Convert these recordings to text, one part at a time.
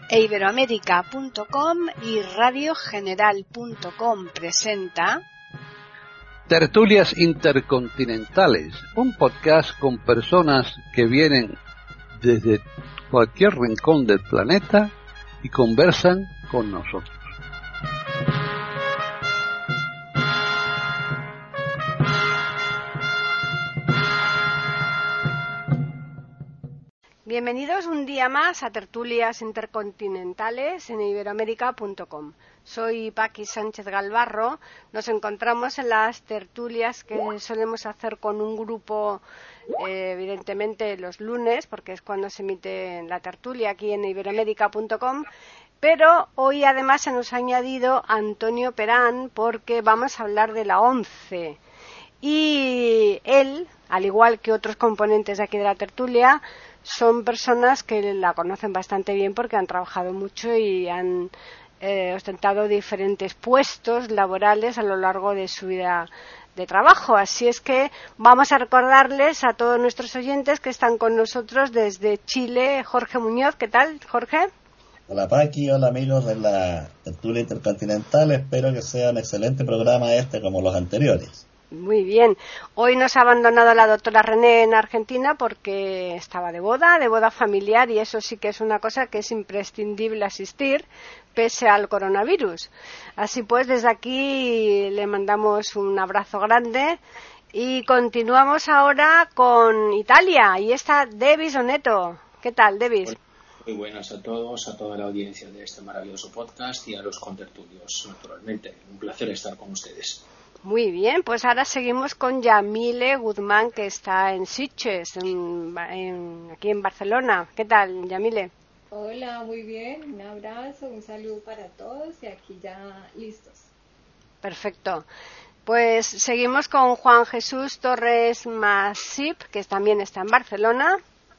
Iberoamérica.com y radiogeneral.com presenta Tertulias Intercontinentales, un podcast con personas que vienen desde cualquier rincón del planeta y conversan con nosotros. Bienvenidos un día más a Tertulias Intercontinentales en Iberoamérica.com. Soy Paqui Sánchez Galvarro. Nos encontramos en las tertulias que solemos hacer con un grupo, evidentemente los lunes, porque es cuando se emite la tertulia aquí en Iberoamérica.com. Pero hoy además se nos ha añadido Antonio Perán porque vamos a hablar de la ONCE. Y él, al igual que otros componentes de aquí de la tertulia, son personas que la conocen bastante bien porque han trabajado mucho y han ostentado diferentes puestos laborales a lo largo de su vida de trabajo. Así es que vamos a recordarles a todos nuestros oyentes que están con nosotros desde Chile, Jorge Muñoz. ¿Qué tal, Jorge? Hola Paqui, hola amigos de la tertulia intercontinental. Espero que sea un excelente programa como los anteriores. Muy bien. Hoy nos ha abandonado la doctora René en Argentina porque estaba de boda familiar, y eso sí que es una cosa que es imprescindible asistir pese al coronavirus. Así pues, desde aquí le mandamos un abrazo grande y continuamos ahora con Italia. Y está Devis Oneto. ¿Qué tal, Devis? Muy buenas a todos, a toda la audiencia de este maravilloso podcast y a los contertulios, naturalmente. Un placer estar con ustedes. Muy bien, pues ahora seguimos con Yamile Guzmán, que está en Sitges, aquí en Barcelona. ¿Qué tal, Yamile? Hola, muy bien, un abrazo, un saludo para todos y aquí ya listos. Perfecto. Pues seguimos con Juan Jesús Torres Masip, que también está en Barcelona.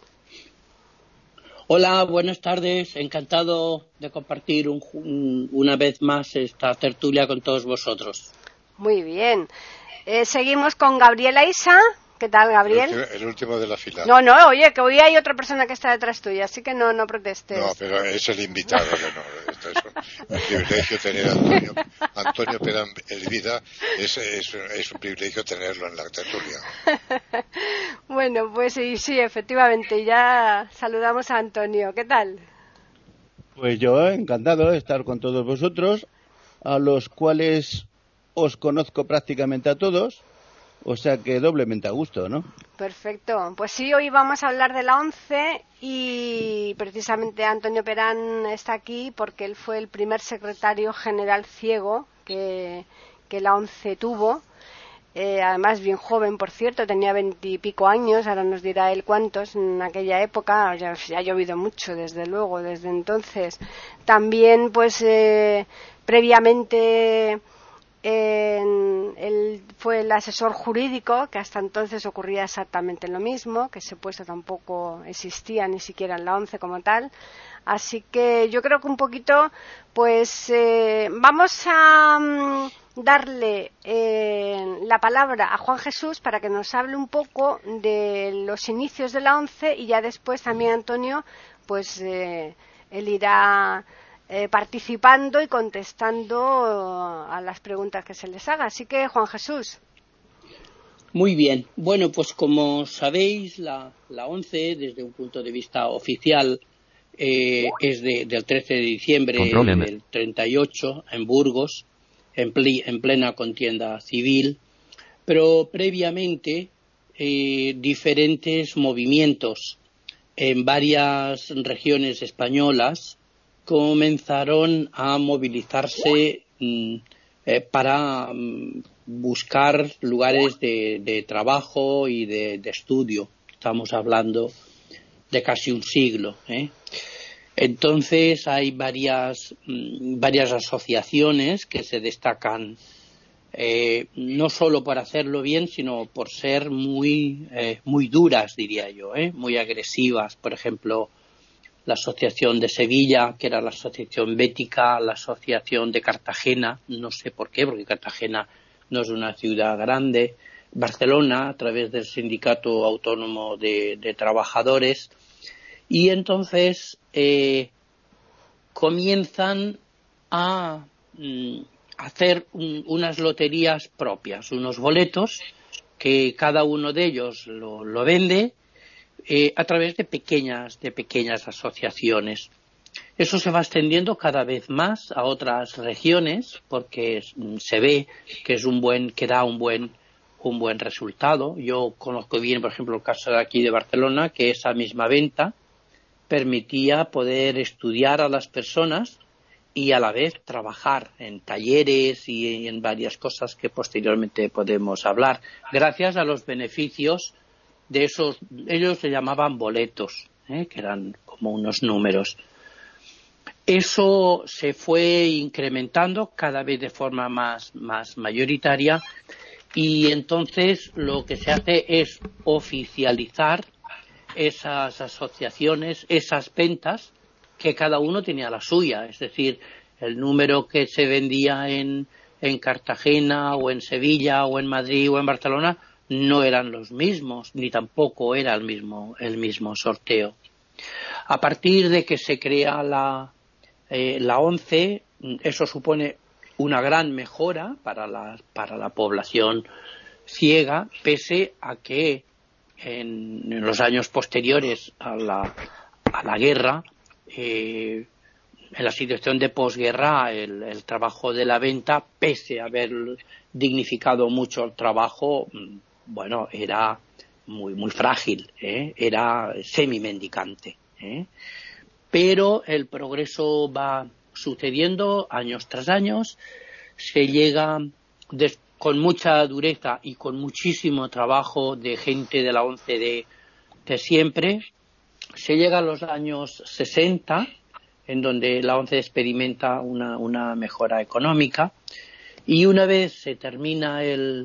Hola, buenas tardes. Encantado de compartir una vez más esta tertulia con todos vosotros. Muy bien. Seguimos con Gabriela Isa. ¿Qué tal, Gabriel? El último de la fila. No, oye, que hoy hay otra persona que está detrás tuya, así que no protestes. No, pero es el invitado. No, esto es un privilegio tener a Antonio Perán Elvida. Es un privilegio tenerlo en la tertulia. Bueno, pues sí, efectivamente. Ya saludamos a Antonio. ¿Qué tal? Pues yo encantado de estar con todos vosotros, a los cuales os conozco prácticamente a todos, o sea que doblemente a gusto, ¿no? Perfecto. Pues sí, hoy vamos a hablar de la ONCE y precisamente Antonio Perán está aquí porque él fue el primer secretario general ciego que la ONCE tuvo. Además bien joven, por cierto, tenía 20 y pico años, ahora nos dirá él cuántos en aquella época. Ya ha llovido mucho, desde luego, desde entonces. También, pues, previamente él fue el asesor jurídico, que hasta entonces ocurría exactamente lo mismo, que ese puesto tampoco existía ni siquiera en la ONCE como tal. Así que yo creo que un poquito, pues vamos a darle la palabra a Juan Jesús para que nos hable un poco de los inicios de la ONCE, y ya después también Antonio, pues él irá participando y contestando a las preguntas que se les haga. Así que, Juan Jesús. Muy bien. Bueno, pues como sabéis, la ONCE, desde un punto de vista oficial, es del 13 de diciembre del 38 en Burgos, en plena contienda civil, pero previamente diferentes movimientos en varias regiones españolas comenzaron a movilizarse para buscar lugares de trabajo y de estudio. Estamos hablando de casi un siglo. Entonces hay varias asociaciones que se destacan no solo por hacerlo bien, sino por ser muy duras, diría yo, muy agresivas. Por ejemplo, la Asociación de Sevilla, que era la Asociación Bética, la Asociación de Cartagena, no sé por qué, porque Cartagena no es una ciudad grande, Barcelona, a través del Sindicato Autónomo de Trabajadores. Y entonces comienzan a hacer unas loterías propias, unos boletos que cada uno de ellos lo vende a través de pequeñas asociaciones. Eso se va extendiendo cada vez más a otras regiones porque se ve que da un buen resultado. Yo conozco bien, por ejemplo, el caso de aquí de Barcelona, que esa misma venta permitía poder estudiar a las personas y a la vez trabajar en talleres y en varias cosas que posteriormente podemos hablar, gracias a los beneficios de esos, ellos se llamaban boletos, que eran como unos números. Eso se fue incrementando cada vez de forma más mayoritaria, y entonces lo que se hace es oficializar esas asociaciones, esas ventas, que cada uno tenía la suya. Es decir, el número que se vendía en Cartagena o en Sevilla o en Madrid o en Barcelona no eran los mismos, ni tampoco era el mismo sorteo. A partir de que se crea la ONCE, eso supone una gran mejora para la población ciega, pese a que en los años posteriores a la guerra, en la situación de posguerra, el trabajo de la venta, pese a haber dignificado mucho el trabajo, bueno, era muy frágil, era semi-mendicante. Pero el progreso va sucediendo años tras años, se llega con mucha dureza y con muchísimo trabajo de gente de la ONCE de siempre. Se llega a los años 60, en donde la ONCE experimenta una mejora económica, y una vez se termina el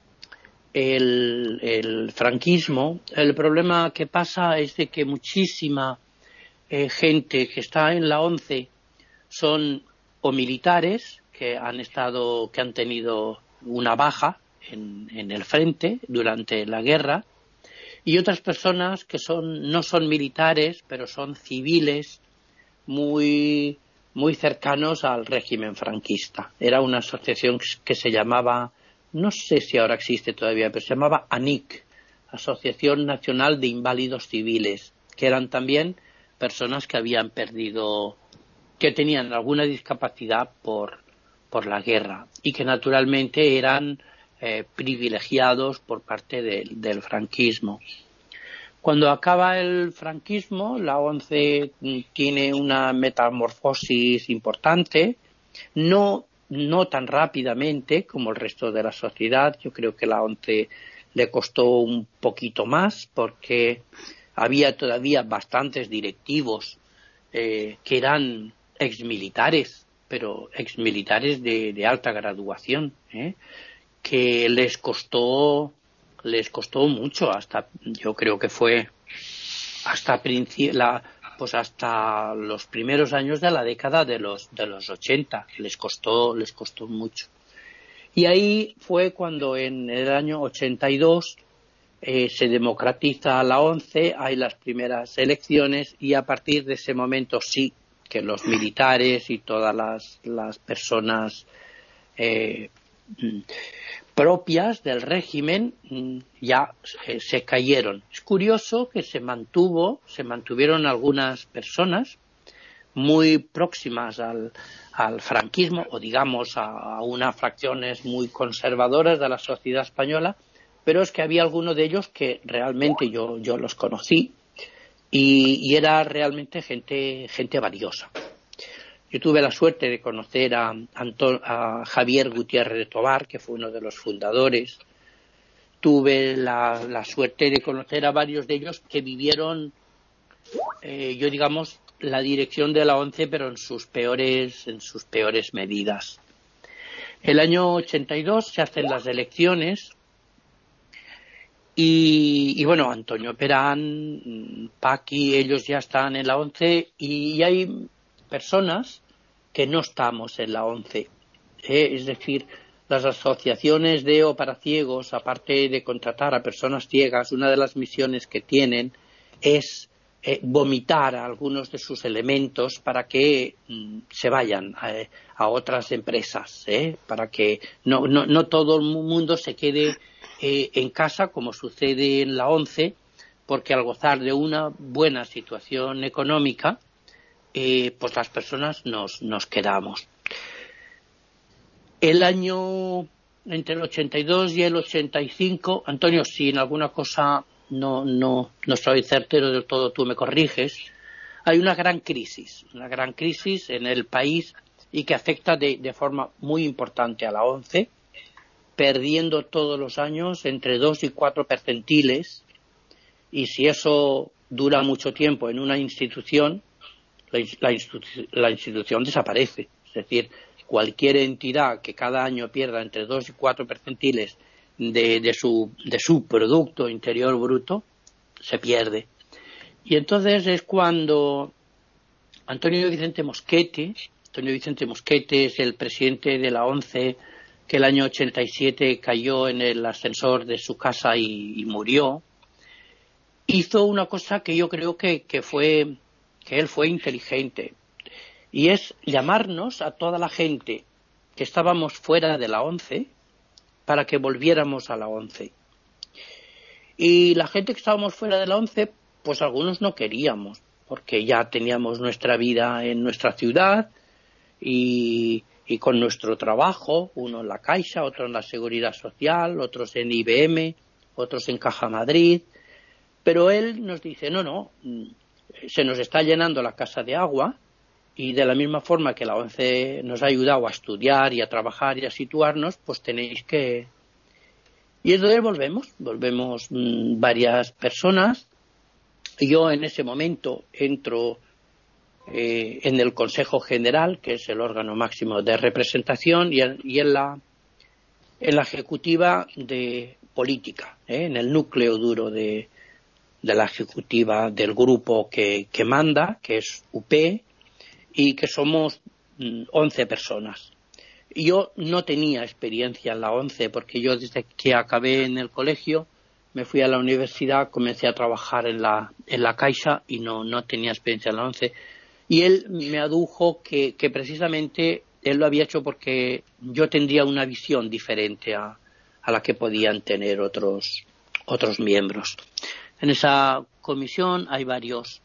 franquismo, el problema que pasa es de que muchísima gente que está en la ONCE son o militares que han tenido una baja en el frente durante la guerra, y otras personas que no son militares, pero son civiles muy cercanos al régimen franquista. Era una asociación que se llamaba, no sé si ahora existe todavía, pero se llamaba ANIC, Asociación Nacional de Inválidos Civiles, que eran también personas que que tenían alguna discapacidad por la guerra, y que naturalmente eran privilegiados por parte del franquismo. Cuando acaba el franquismo, la ONCE tiene una metamorfosis importante, no tan rápidamente como el resto de la sociedad. Yo creo que la ONCE le costó un poquito más, porque había todavía bastantes directivos que eran exmilitares, pero exmilitares de alta graduación, que les costó mucho, yo creo que fue hasta los primeros años de la década de los 80, les costó mucho. Y ahí fue cuando en el año 82 se democratiza la ONCE, hay las primeras elecciones, y a partir de ese momento sí que los militares y todas las personas propias del régimen ya se cayeron. Es curioso que se mantuvieron algunas personas muy próximas al franquismo, o digamos a unas fracciones muy conservadoras de la sociedad española, pero es que había algunos de ellos que realmente yo los conocí, y era realmente gente valiosa. Yo tuve la suerte de conocer a Javier Gutiérrez de Tobar, que fue uno de los fundadores. Tuve la suerte de conocer a varios de ellos que vivieron, la dirección de la ONCE, pero en sus peores medidas. El año 82 se hacen las elecciones, y bueno, Antonio Perán, Paqui, ellos ya están en la ONCE, y hay personas que no estamos en la ONCE. Es decir, las asociaciones o para ciegos, aparte de contratar a personas ciegas, una de las misiones que tienen es vomitar a algunos de sus elementos para que se vayan a otras empresas, para que no todo el mundo se quede en casa, como sucede en la ONCE, porque al gozar de una buena situación económica, pues las personas nos quedamos. El año entre el 82 y el 85, Antonio, si en alguna cosa no soy certero del todo, tú me corriges, hay una gran crisis en el país y que afecta de forma muy importante a la ONCE, perdiendo todos los años entre 2 y 4 percentiles, y si eso dura mucho tiempo en una institución, la institución desaparece. Es decir, cualquier entidad que cada año pierda entre 2 y 4 percentiles de su Producto Interior Bruto, se pierde. Y entonces es cuando Antonio Vicente Mosquete es el presidente de la ONCE, que el año 87 cayó en el ascensor de su casa y murió, hizo una cosa que yo creo que él fue inteligente, y es llamarnos a toda la gente que estábamos fuera de la ONCE para que volviéramos a la ONCE. Y la gente que estábamos fuera de la ONCE, pues algunos no queríamos, porque ya teníamos nuestra vida en nuestra ciudad y con nuestro trabajo, uno en la Caixa, otro en la Seguridad Social, otros en IBM, otros en Caja Madrid. Pero él nos dice, no, se nos está llenando la casa de agua, y de la misma forma que la ONCE nos ha ayudado a estudiar y a trabajar y a situarnos, pues tenéis que... Y entonces volvemos varias personas. Yo en ese momento entro en el Consejo General, que es el órgano máximo de representación, y en la ejecutiva de política, en el núcleo duro de la ejecutiva del grupo que manda, que es UP, y que somos 11 personas. Yo no tenía experiencia en la ONCE, porque yo desde que acabé en el colegio me fui a la universidad, comencé a trabajar en la Caixa y no tenía experiencia en la ONCE. Y él me adujo que precisamente él lo había hecho porque yo tendría una visión diferente a la que podían tener otros miembros. En esa comisión hay varios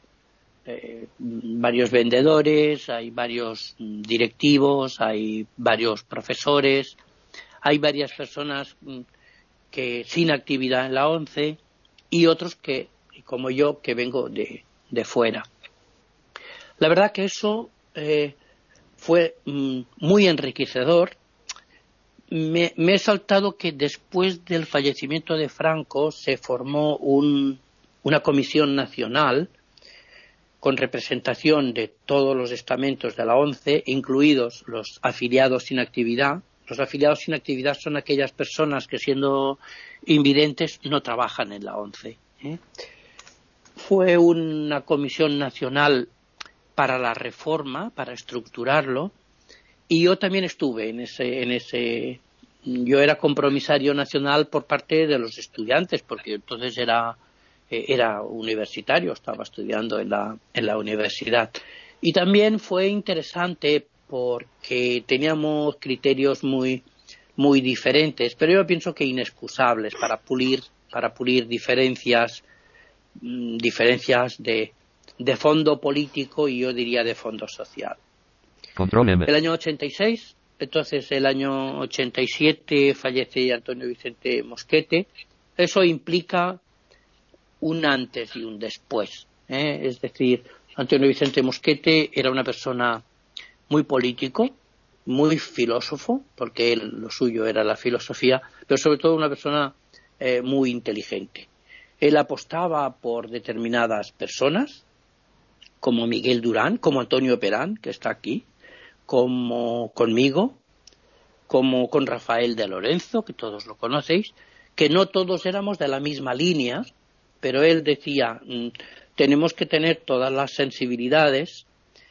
vendedores, hay varios directivos, hay varios profesores, hay varias personas que sin actividad en la ONCE y otros que, como yo, que vengo de fuera. La verdad que eso fue muy enriquecedor. Me he saltado que después del fallecimiento de Franco se formó una comisión nacional con representación de todos los estamentos de la ONCE, incluidos los afiliados sin actividad. Los afiliados sin actividad son aquellas personas que, siendo invidentes, no trabajan en la ONCE. Fue una comisión nacional para la reforma, para estructurarlo, y yo también estuve en ese. Yo era compromisario nacional por parte de los estudiantes, porque entonces era universitario, estaba estudiando en la universidad. Y también fue interesante porque teníamos criterios muy diferentes, pero yo pienso que inexcusables para pulir diferencias de fondo político y yo diría de fondo social. El año 86, entonces el año 87 fallece Antonio Vicente Mosquete. Eso implica un antes y un después, es decir, Antonio Vicente Mosquete era una persona muy político, muy filósofo, porque lo suyo era la filosofía, pero sobre todo una persona muy inteligente. Él apostaba por determinadas personas, como Miguel Durán, como Antonio Perán, que está aquí, como conmigo, como con Rafael de Lorenzo, que todos lo conocéis, que no todos éramos de la misma línea, pero él decía, tenemos que tener todas las sensibilidades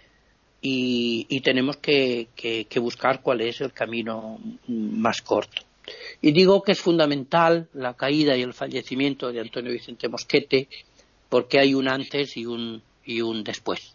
y tenemos que buscar cuál es el camino más corto. Y digo que es fundamental la caída y el fallecimiento de Antonio Vicente Mosquete porque hay un antes y un después.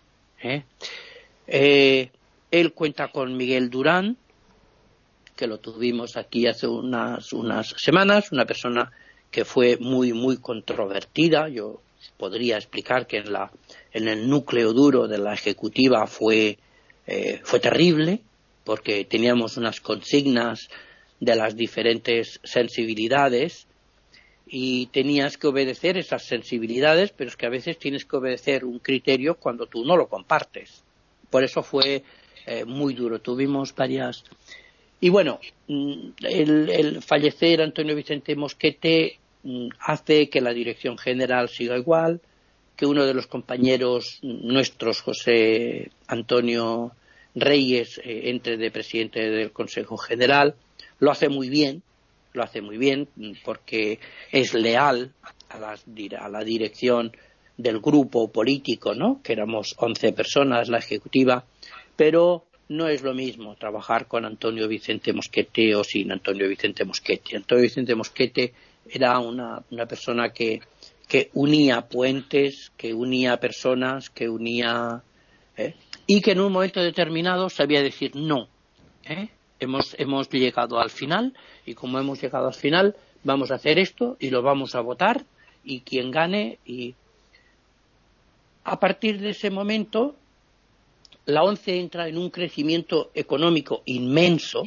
Él cuenta con Miguel Durán, que lo tuvimos aquí hace unas semanas, una persona que fue muy controvertida. Yo podría explicar que en el núcleo duro de la ejecutiva fue terrible, porque teníamos unas consignas de las diferentes sensibilidades y tenías que obedecer esas sensibilidades, pero es que a veces tienes que obedecer un criterio cuando tú no lo compartes. Por eso fue muy duro. Tuvimos varias... Y bueno, el fallecer Antonio Vicente Mosquete hace que la dirección general siga igual, que uno de los compañeros nuestros, José Antonio Reyes, entre de presidente del Consejo General. Lo hace muy bien porque es leal a la dirección del grupo político, ¿no? Que éramos 11 personas, la ejecutiva, pero no es lo mismo trabajar con Antonio Vicente Mosquete o sin Antonio Vicente Mosquete. Antonio Vicente Mosquete era una persona que unía puentes, que unía personas, que unía... y que en un momento determinado sabía decir no. Hemos llegado al final, y como hemos llegado al final, vamos a hacer esto y lo vamos a votar, y quien gane. Y a partir de ese momento la ONCE entra en un crecimiento económico inmenso,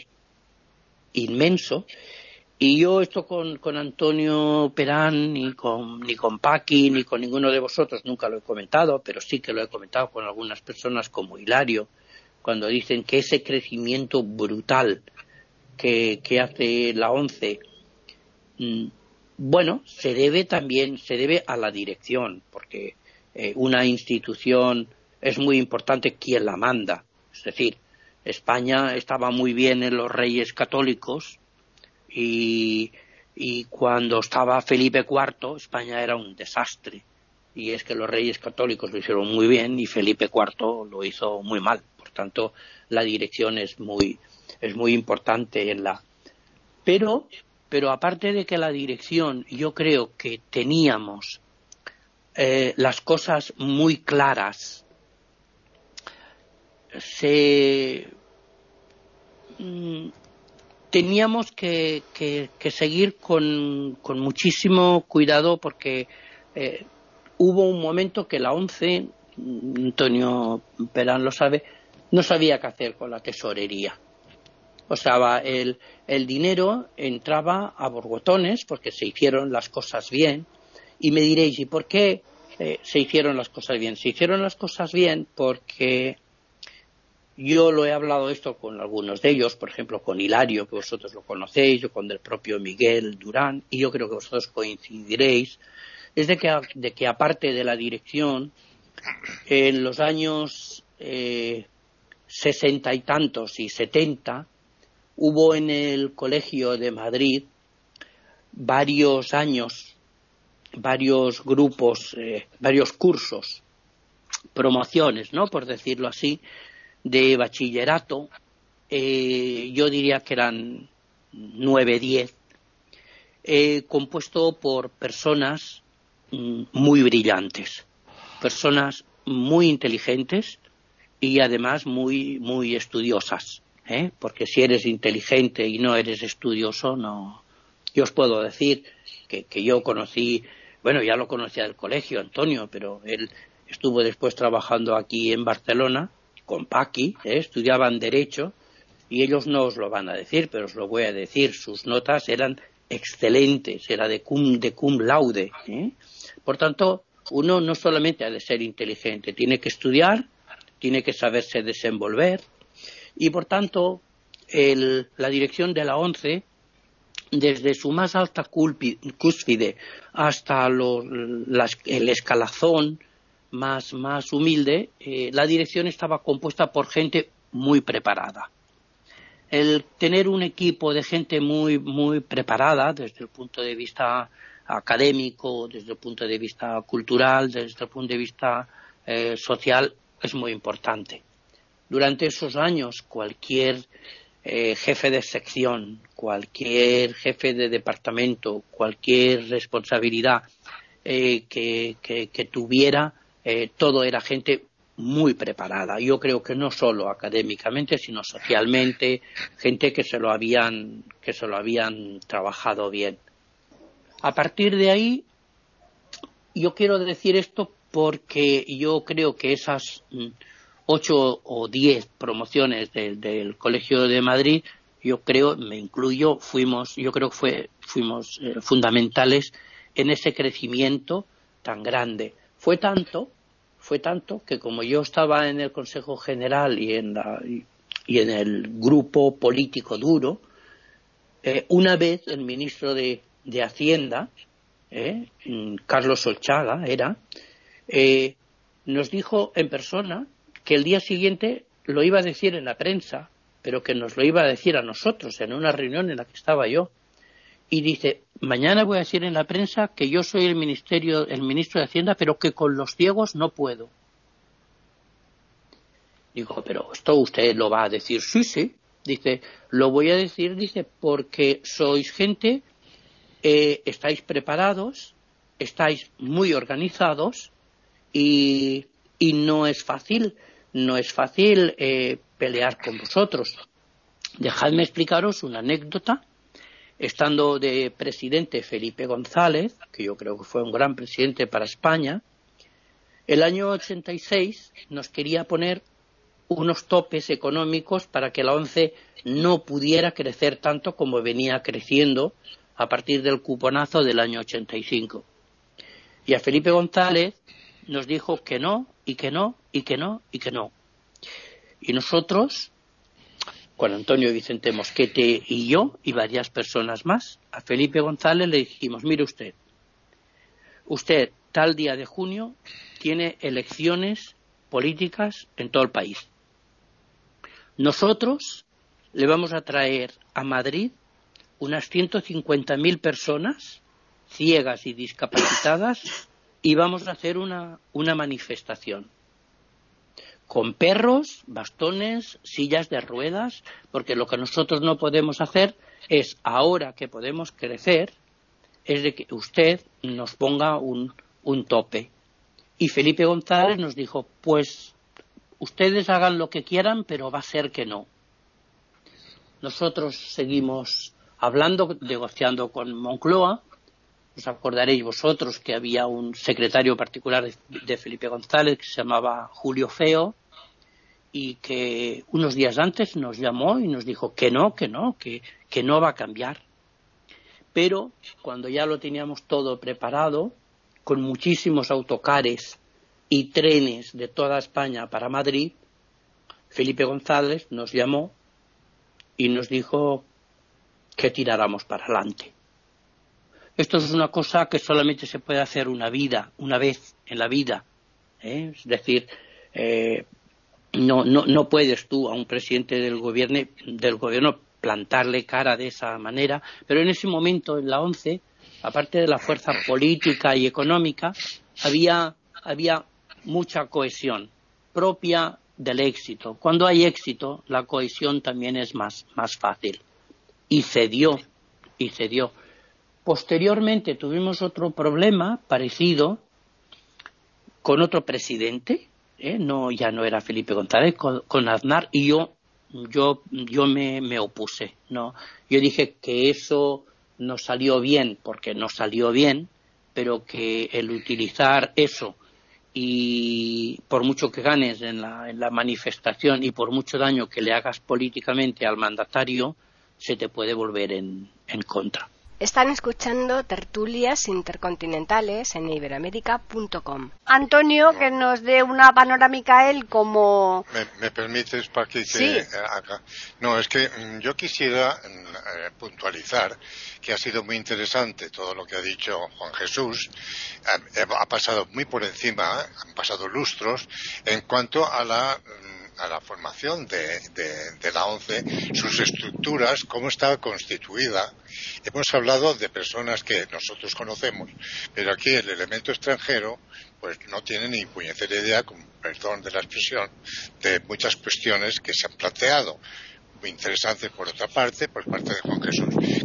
y yo esto con Antonio Perán, ni con Paqui, ni con ninguno de vosotros nunca lo he comentado, pero sí que lo he comentado con algunas personas como Hilario, cuando dicen que ese crecimiento brutal que hace la ONCE, bueno, se debe a la dirección, porque una institución es muy importante quien la manda. Es decir, España estaba muy bien en los reyes católicos, y cuando estaba Felipe IV, España era un desastre. Y es que los reyes católicos lo hicieron muy bien y Felipe IV lo hizo muy mal. Por tanto, la dirección es muy importante Pero aparte de que la dirección, yo creo que teníamos las cosas muy claras, teníamos que seguir con muchísimo cuidado, porque hubo un momento que la ONCE, Antonio Perán lo sabe, no sabía qué hacer con la tesorería. O sea, el dinero entraba a borbotones porque se hicieron las cosas bien. Y me diréis, ¿y por qué se hicieron las cosas bien? Se hicieron las cosas bien porque yo lo he hablado esto con algunos de ellos, por ejemplo con Hilario, que vosotros lo conocéis, o con el propio Miguel Durán, y yo creo que vosotros coincidiréis, es de que aparte de la dirección, en los años 60 y tantos y 70, hubo en el Colegio de Madrid varios años, varios grupos, varios cursos, promociones, ¿no?, por decirlo así, de bachillerato. Yo diría que eran 9-10, compuesto por personas muy brillantes, personas muy inteligentes y además muy estudiosas, porque si eres inteligente y no eres estudioso, no. Yo os puedo decir que yo conocí, bueno, ya lo conocía del colegio, Antonio, pero él estuvo después trabajando aquí en Barcelona con Paqui, estudiaban Derecho, y ellos no os lo van a decir, pero os lo voy a decir, sus notas eran excelentes, era de cum laude. Por tanto, uno no solamente ha de ser inteligente, tiene que estudiar, tiene que saberse desenvolver, y por tanto, la dirección de la ONCE, desde su más alta cúspide hasta el escalafón más humilde, la dirección estaba compuesta por gente muy preparada. El tener un equipo de gente muy preparada desde el punto de vista académico, desde el punto de vista cultural, desde el punto de vista social, es muy importante. Durante esos años, cualquier jefe de sección, cualquier jefe de departamento, cualquier responsabilidad que tuviera, todo era gente muy preparada. Yo creo que no solo académicamente, sino socialmente, gente que se lo habían trabajado bien. A partir de ahí, yo quiero decir esto porque yo creo que esas 8 o 10 promociones del Colegio de Madrid, yo creo, me incluyo, fuimos fundamentales en ese crecimiento tan grande. Fue tanto que como yo estaba en el Consejo General y en el grupo político duro, una vez el ministro de Hacienda, Carlos Solchaga nos dijo en persona que el día siguiente lo iba a decir en la prensa, pero que nos lo iba a decir a nosotros en una reunión en la que estaba yo. Y dice, mañana voy a decir en la prensa que yo soy el ministro de Hacienda, pero que con los ciegos no puedo. Digo, pero esto usted lo va a decir. Sí. Dice, lo voy a decir, porque sois gente, estáis preparados, estáis muy organizados y no es fácil pelear con vosotros. Dejadme explicaros una anécdota. Estando de presidente Felipe González, que yo creo que fue un gran presidente para España, el año 86 nos quería poner unos topes económicos para que la ONCE no pudiera crecer tanto como venía creciendo a partir del cuponazo del año 85. Y a Felipe González nos dijo que no, y que no, y que no, y que no. Y nosotros, con Antonio Vicente Mosquete y yo, y varias personas más, a Felipe González le dijimos, mire usted tal día de junio tiene elecciones políticas en todo el país. Nosotros le vamos a traer a Madrid unas 150.000 personas ciegas y discapacitadas y vamos a hacer una manifestación con perros, bastones, sillas de ruedas, porque lo que nosotros no podemos hacer es, ahora que podemos crecer, es de que usted nos ponga un tope. Y Felipe González nos dijo, pues ustedes hagan lo que quieran, pero va a ser que no. Nosotros seguimos hablando, negociando con Moncloa. Os acordaréis vosotros que había un secretario particular de Felipe González que se llamaba Julio Feo y que unos días antes nos llamó y nos dijo que no va a cambiar. Pero cuando ya lo teníamos todo preparado, con muchísimos autocares y trenes de toda España para Madrid, Felipe González nos llamó y nos dijo que tiráramos para adelante. Esto es una cosa que solamente se puede hacer una vez en la vida, Es decir, no puedes tú a un presidente del gobierno plantarle cara de esa manera, pero en ese momento en la ONCE, aparte de la fuerza política y económica, había mucha cohesión propia del éxito. Cuando hay éxito, la cohesión también es más fácil. Y cedió. Posteriormente tuvimos otro problema parecido con otro presidente, ya no era Felipe González, con Aznar, y yo me opuse. No, yo dije que eso no salió bien, porque no salió bien, pero que el utilizar eso y por mucho que ganes en la manifestación y por mucho daño que le hagas políticamente al mandatario, se te puede volver en contra. Están escuchando Tertulias Intercontinentales en iberoamerica.com. Antonio, que nos dé una panorámica él como... ¿Me permites, Paqui, que sí. haga? No, es que yo quisiera puntualizar que ha sido muy interesante todo lo que ha dicho Juan Jesús. Ha pasado muy por encima, han pasado lustros en cuanto a la formación de la ONCE, sus estructuras, cómo está constituida. Hemos hablado de personas que nosotros conocemos, pero aquí el elemento extranjero pues no tiene ni puñetera idea, con perdón de la expresión, de muchas cuestiones que se han planteado. Muy interesante por otra parte, por parte de Juan Jesús.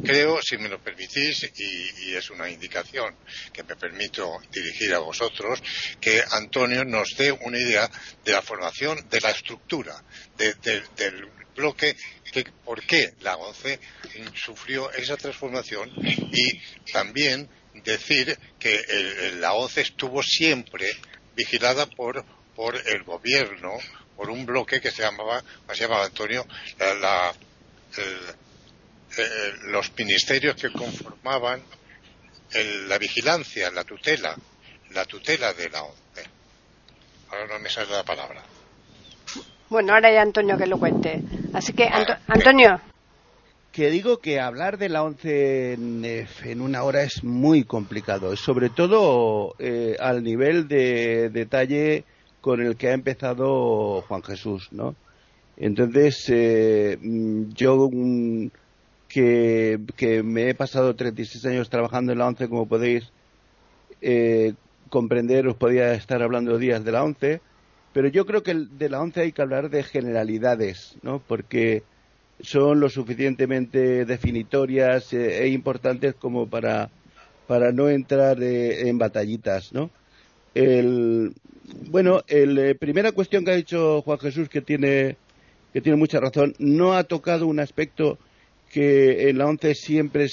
creo, si me lo permitís, y es una indicación que me permito dirigir a vosotros, que Antonio nos dé una idea de la formación, de la estructura, del bloque, por qué la ONCE sufrió esa transformación, y también decir que la ONCE estuvo siempre vigilada por el gobierno, por un bloque que se llamaba Antonio, los ministerios que conformaban la vigilancia, la tutela de la ONCE. Ahora no me sale la palabra. Bueno, ahora ya Antonio que lo cuente. Así que, Antonio. Que digo que hablar de la ONCE en una hora es muy complicado, sobre todo al nivel de detalle con el que ha empezado Juan Jesús, ¿no? Entonces, yo que me he pasado 36 años trabajando en la ONCE, como podéis comprender, os podía estar hablando días de la ONCE, pero yo creo que de la ONCE hay que hablar de generalidades, ¿no? Porque son lo suficientemente definitorias e importantes como para no entrar en batallitas, ¿no? Primera cuestión que ha dicho Juan Jesús, que tiene mucha razón, no ha tocado un aspecto que en la ONCE siempre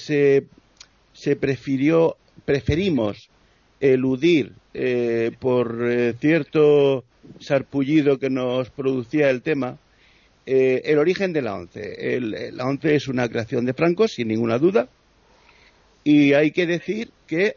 preferimos eludir por cierto sarpullido que nos producía el tema, el origen de la ONCE. La ONCE es una creación de Franco, sin ninguna duda, y hay que decir que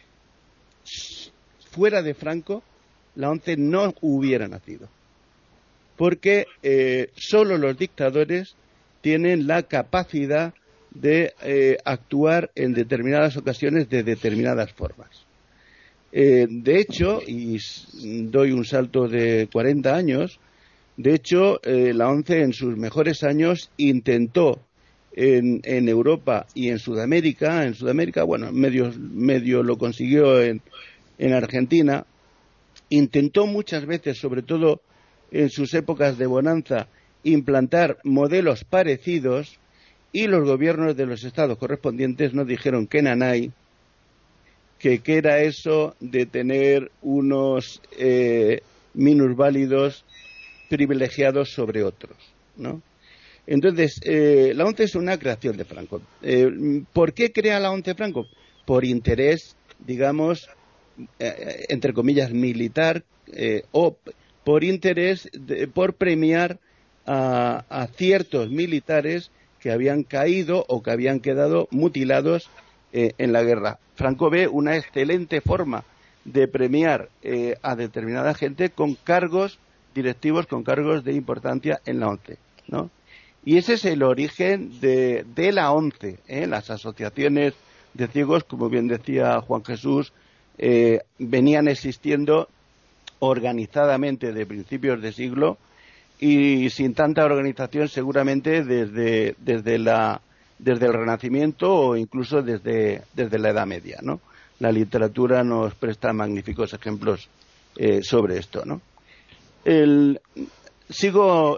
fuera de Franco la ONCE no hubiera nacido, porque solo los dictadores tienen la capacidad de actuar en determinadas ocasiones de determinadas formas. De hecho, y doy un salto de 40 años, de hecho, la ONCE en sus mejores años intentó en Europa y en Sudamérica, bueno, medio lo consiguió en Argentina, intentó muchas veces, sobre todo en sus épocas de bonanza, implantar modelos parecidos, y los gobiernos de los estados correspondientes nos dijeron que nanay, que era eso de tener unos minusválidos privilegiados sobre otros, ¿no? Entonces, la ONCE es una creación de Franco. ¿Por qué crea la ONCE Franco? Por interés, digamos, entre comillas, militar, o por interés, por premiar a ciertos militares que habían caído o que habían quedado mutilados en la guerra. Franco ve una excelente forma de premiar a determinada gente con cargos directivos, con cargos de importancia en la ONCE, ¿no? Y ese es el origen de la ONCE, Las asociaciones de ciegos, como bien decía Juan Jesús, venían existiendo organizadamente de principios de siglo, y sin tanta organización seguramente desde el Renacimiento o incluso desde la Edad Media, ¿no? La literatura nos presta magníficos ejemplos sobre esto, ¿no? Sigo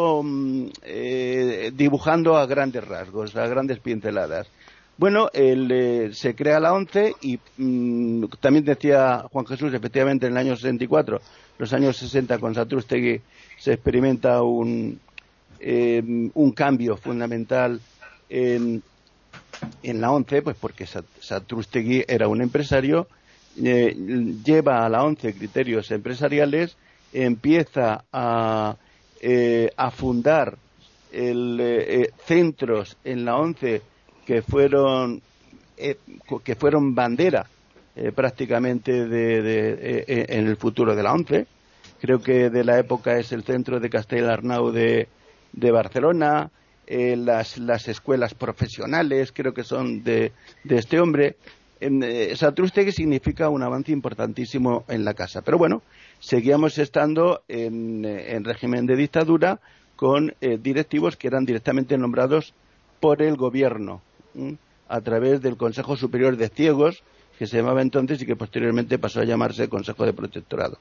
dibujando a grandes rasgos, a grandes pinceladas. Bueno, se crea la ONCE y también decía Juan Jesús, efectivamente en el año 64, los años 60 con Satrústegui se experimenta un cambio fundamental en la ONCE, pues porque Satrústegui era un empresario, lleva a la ONCE criterios empresariales, empieza a fundar centros en la ONCE que fueron bandera prácticamente en el futuro de la ONCE. Creo que de la época es el centro de Castellarnau de Barcelona, las escuelas profesionales creo que son de este hombre. Satrústegui significa un avance importantísimo en la casa, pero bueno, seguíamos estando en régimen de dictadura con directivos que eran directamente nombrados por el gobierno a través del Consejo Superior de Ciegos, que se llamaba entonces y que posteriormente pasó a llamarse Consejo de Protectorado.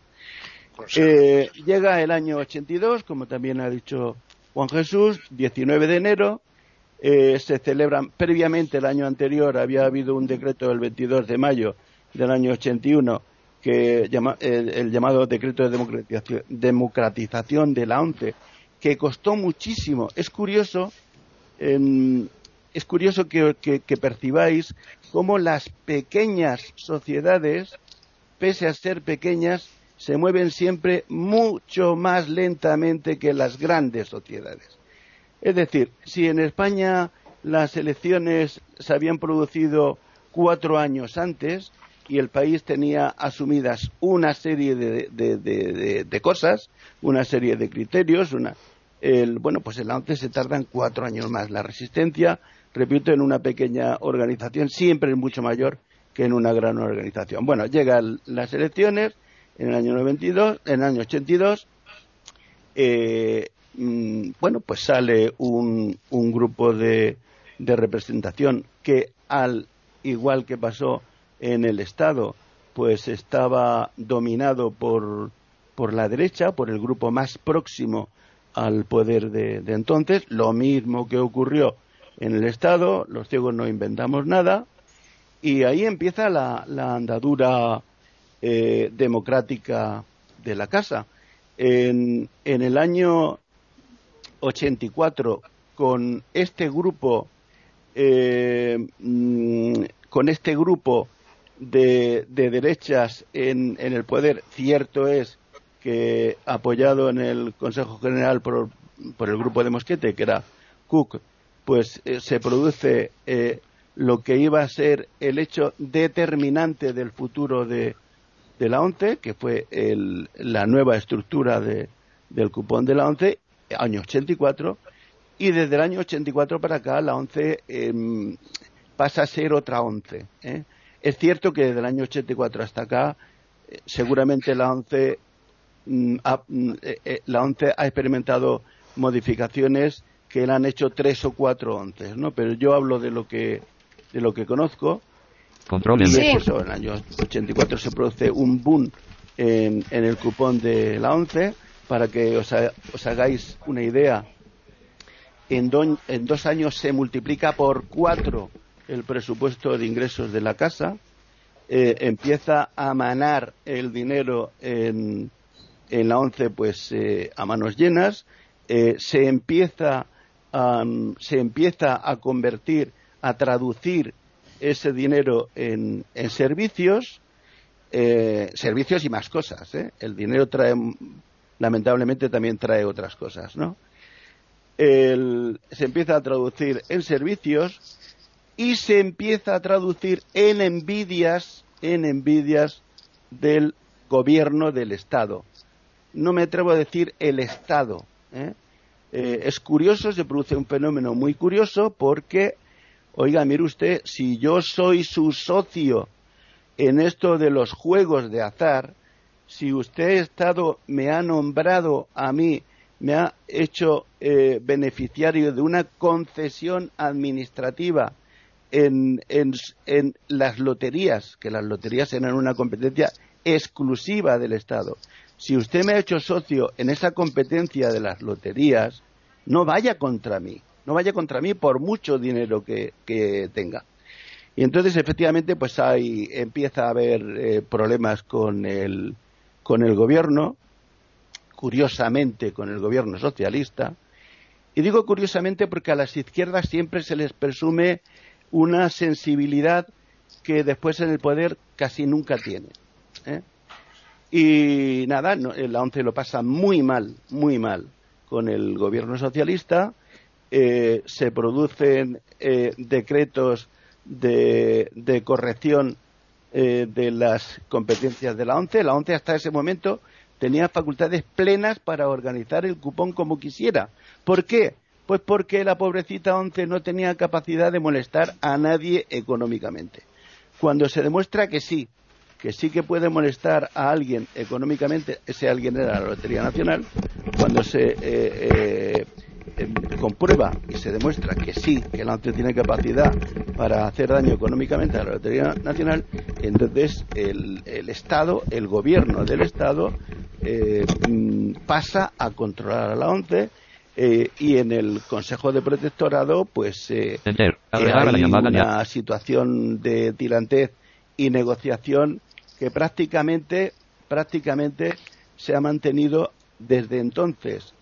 Llega el año 82, como también ha dicho Juan Jesús, 19 de enero, se celebran previamente. El año anterior había habido un decreto del 22 de mayo del año 81, que el llamado decreto de democratización de la ONCE, que costó muchísimo. Es curioso que percibáis cómo las pequeñas sociedades, pese a ser pequeñas, se mueven siempre mucho más lentamente que las grandes sociedades. Es decir, si en España las elecciones se habían producido 4 años antes y el país tenía asumidas una serie de cosas, una serie de criterios, pues en la ONCE se tardan 4 años más. La resistencia, repito, en una pequeña organización siempre es mucho mayor que en una gran organización. Bueno, llegan las elecciones en el año 82, pues sale un grupo de representación que, al igual que pasó en el Estado, pues estaba dominado por la derecha, por el grupo más próximo al poder de entonces. Lo mismo que ocurrió en el Estado, los ciegos no inventamos nada, y ahí empieza la andadura democrática de la casa. En el año 84, con este grupo de derechas en el poder, cierto es que apoyado en el Consejo General por el grupo de Mosquete, que era Cook, pues se produce lo que iba a ser el hecho determinante del futuro de la ONCE, que fue la nueva estructura del cupón de la ONCE, año 84, y desde el año 84 para acá la ONCE pasa a ser otra ONCE. Es cierto que desde el año 84 hasta acá, seguramente la ONCE ha experimentado modificaciones que le han hecho 3 o 4 ONCEs, ¿no? Pero yo hablo de lo que conozco. Controlen. Sí. En el año 84 se produce un boom en el cupón de la ONCE. Para que os hagáis una idea, en 2 años se multiplica por 4 el presupuesto de ingresos de la casa, empieza a manar el dinero en la ONCE, pues a manos llenas, se empieza a convertir, a traducir ese dinero en servicios y más cosas. El dinero lamentablemente también trae otras cosas, ¿no? Se empieza a traducir en servicios y se empieza a traducir en envidias del gobierno del Estado. No me atrevo a decir el Estado. Es curioso, se produce un fenómeno muy curioso porque, oiga, mire usted, si yo soy su socio en esto de los juegos de azar, si usted, Estado, me ha nombrado a mí, me ha hecho beneficiario de una concesión administrativa en las loterías, que las loterías eran una competencia exclusiva del Estado. Si usted me ha hecho socio en esa competencia de las loterías, no vaya contra mí por mucho dinero que tenga. Y entonces, efectivamente, pues empieza a haber problemas con el gobierno, curiosamente con el gobierno socialista. Y digo curiosamente porque a las izquierdas siempre se les presume una sensibilidad que después en el poder casi nunca tienen. Y nada, la ONCE lo pasa muy mal con el gobierno socialista. Se producen decretos de corrección de las competencias de la ONCE. La ONCE hasta ese momento tenía facultades plenas para organizar el cupón como quisiera. ¿Por qué? Pues porque la pobrecita ONCE no tenía capacidad de molestar a nadie económicamente. Cuando se demuestra que sí que puede molestar a alguien económicamente, ese alguien era la Lotería Nacional. Cuando se comprueba y se demuestra que sí, que la ONCE tiene capacidad para hacer daño económicamente a la Lotería Nacional, entonces el Estado, el gobierno del Estado, pasa a controlar a la ONCE, y en el Consejo de Protectorado pues hay una situación de tirantez y negociación que prácticamente se ha mantenido desde entonces.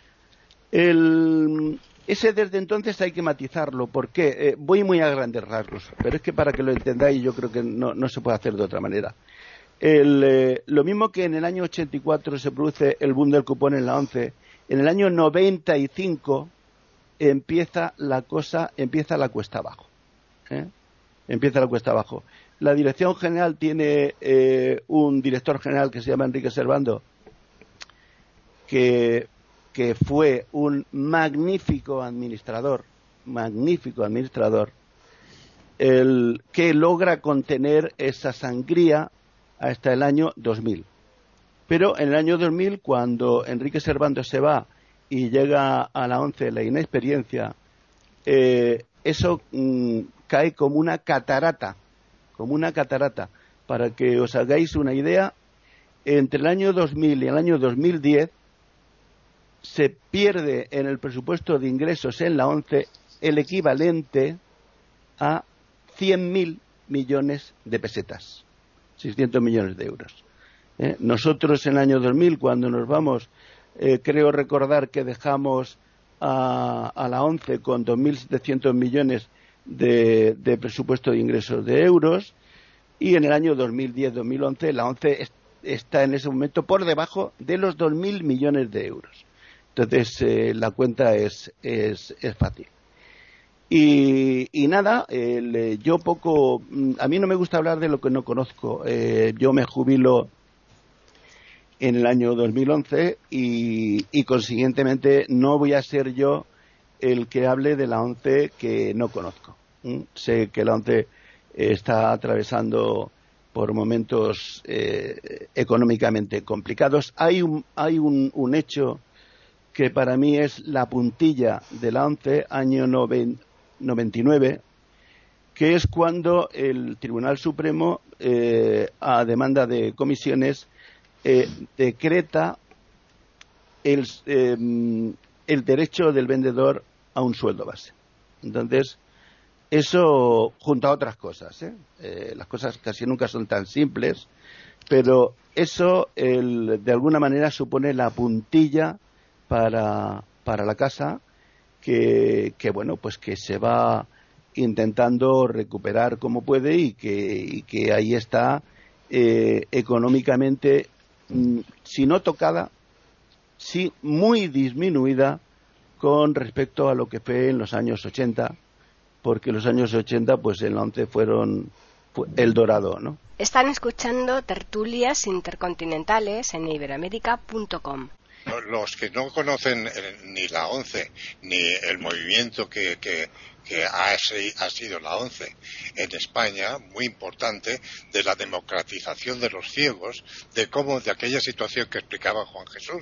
Ese desde entonces hay que matizarlo, porque voy muy a grandes rasgos, pero es que para que lo entendáis yo creo que no se puede hacer de otra manera. Lo mismo que en el año 84 se produce el boom del cupón en la ONCE, en el año 95 empieza la cuesta abajo. Empieza la cuesta abajo. La Dirección General tiene un director general que se llama Enrique Servando, que fue un magnífico administrador, que logra contener esa sangría hasta el año 2000. Pero en el año 2000, cuando Enrique Servando se va y llega a la ONCE la inexperiencia, eso cae como una catarata. Para que os hagáis una idea, entre el año 2000 y el año 2010 se pierde en el presupuesto de ingresos en la ONCE el equivalente a 100.000 millones de pesetas, 600 millones de euros. Nosotros en el año 2000, cuando nos vamos, creo recordar que dejamos a la ONCE con 2.700 millones de presupuesto de ingresos de euros, y en el año 2010-2011 la ONCE está en ese momento por debajo de los 2.000 millones de euros. Entonces la cuenta es fácil. Y nada, a mí no me gusta hablar de lo que no conozco. Yo me jubilo en el año 2011 y consiguientemente no voy a ser yo el que hable de la ONCE que no conozco. Sé que la ONCE está atravesando por momentos económicamente complicados. Hay un hecho que para mí es la puntilla de la ONCE, año 99, que es cuando el Tribunal Supremo, a demanda de comisiones, decreta el derecho del vendedor a un sueldo base. Entonces, eso junto a otras cosas, las cosas casi nunca son tan simples, pero eso de alguna manera supone la puntilla para la casa que bueno, pues que se va intentando recuperar como puede y que ahí está económicamente, si no tocada, sí muy disminuida con respecto a lo que fue en los años 80, porque los años 80 pues en la ONCE fueron el dorado, ¿no? Están escuchando Tertulias Intercontinentales en iberoamerica.com. Los que no conocen ni la ONCE ni el movimiento que ha sido la ONCE en España, muy importante, de la democratización de los ciegos, de aquella situación que explicaba Juan Jesús,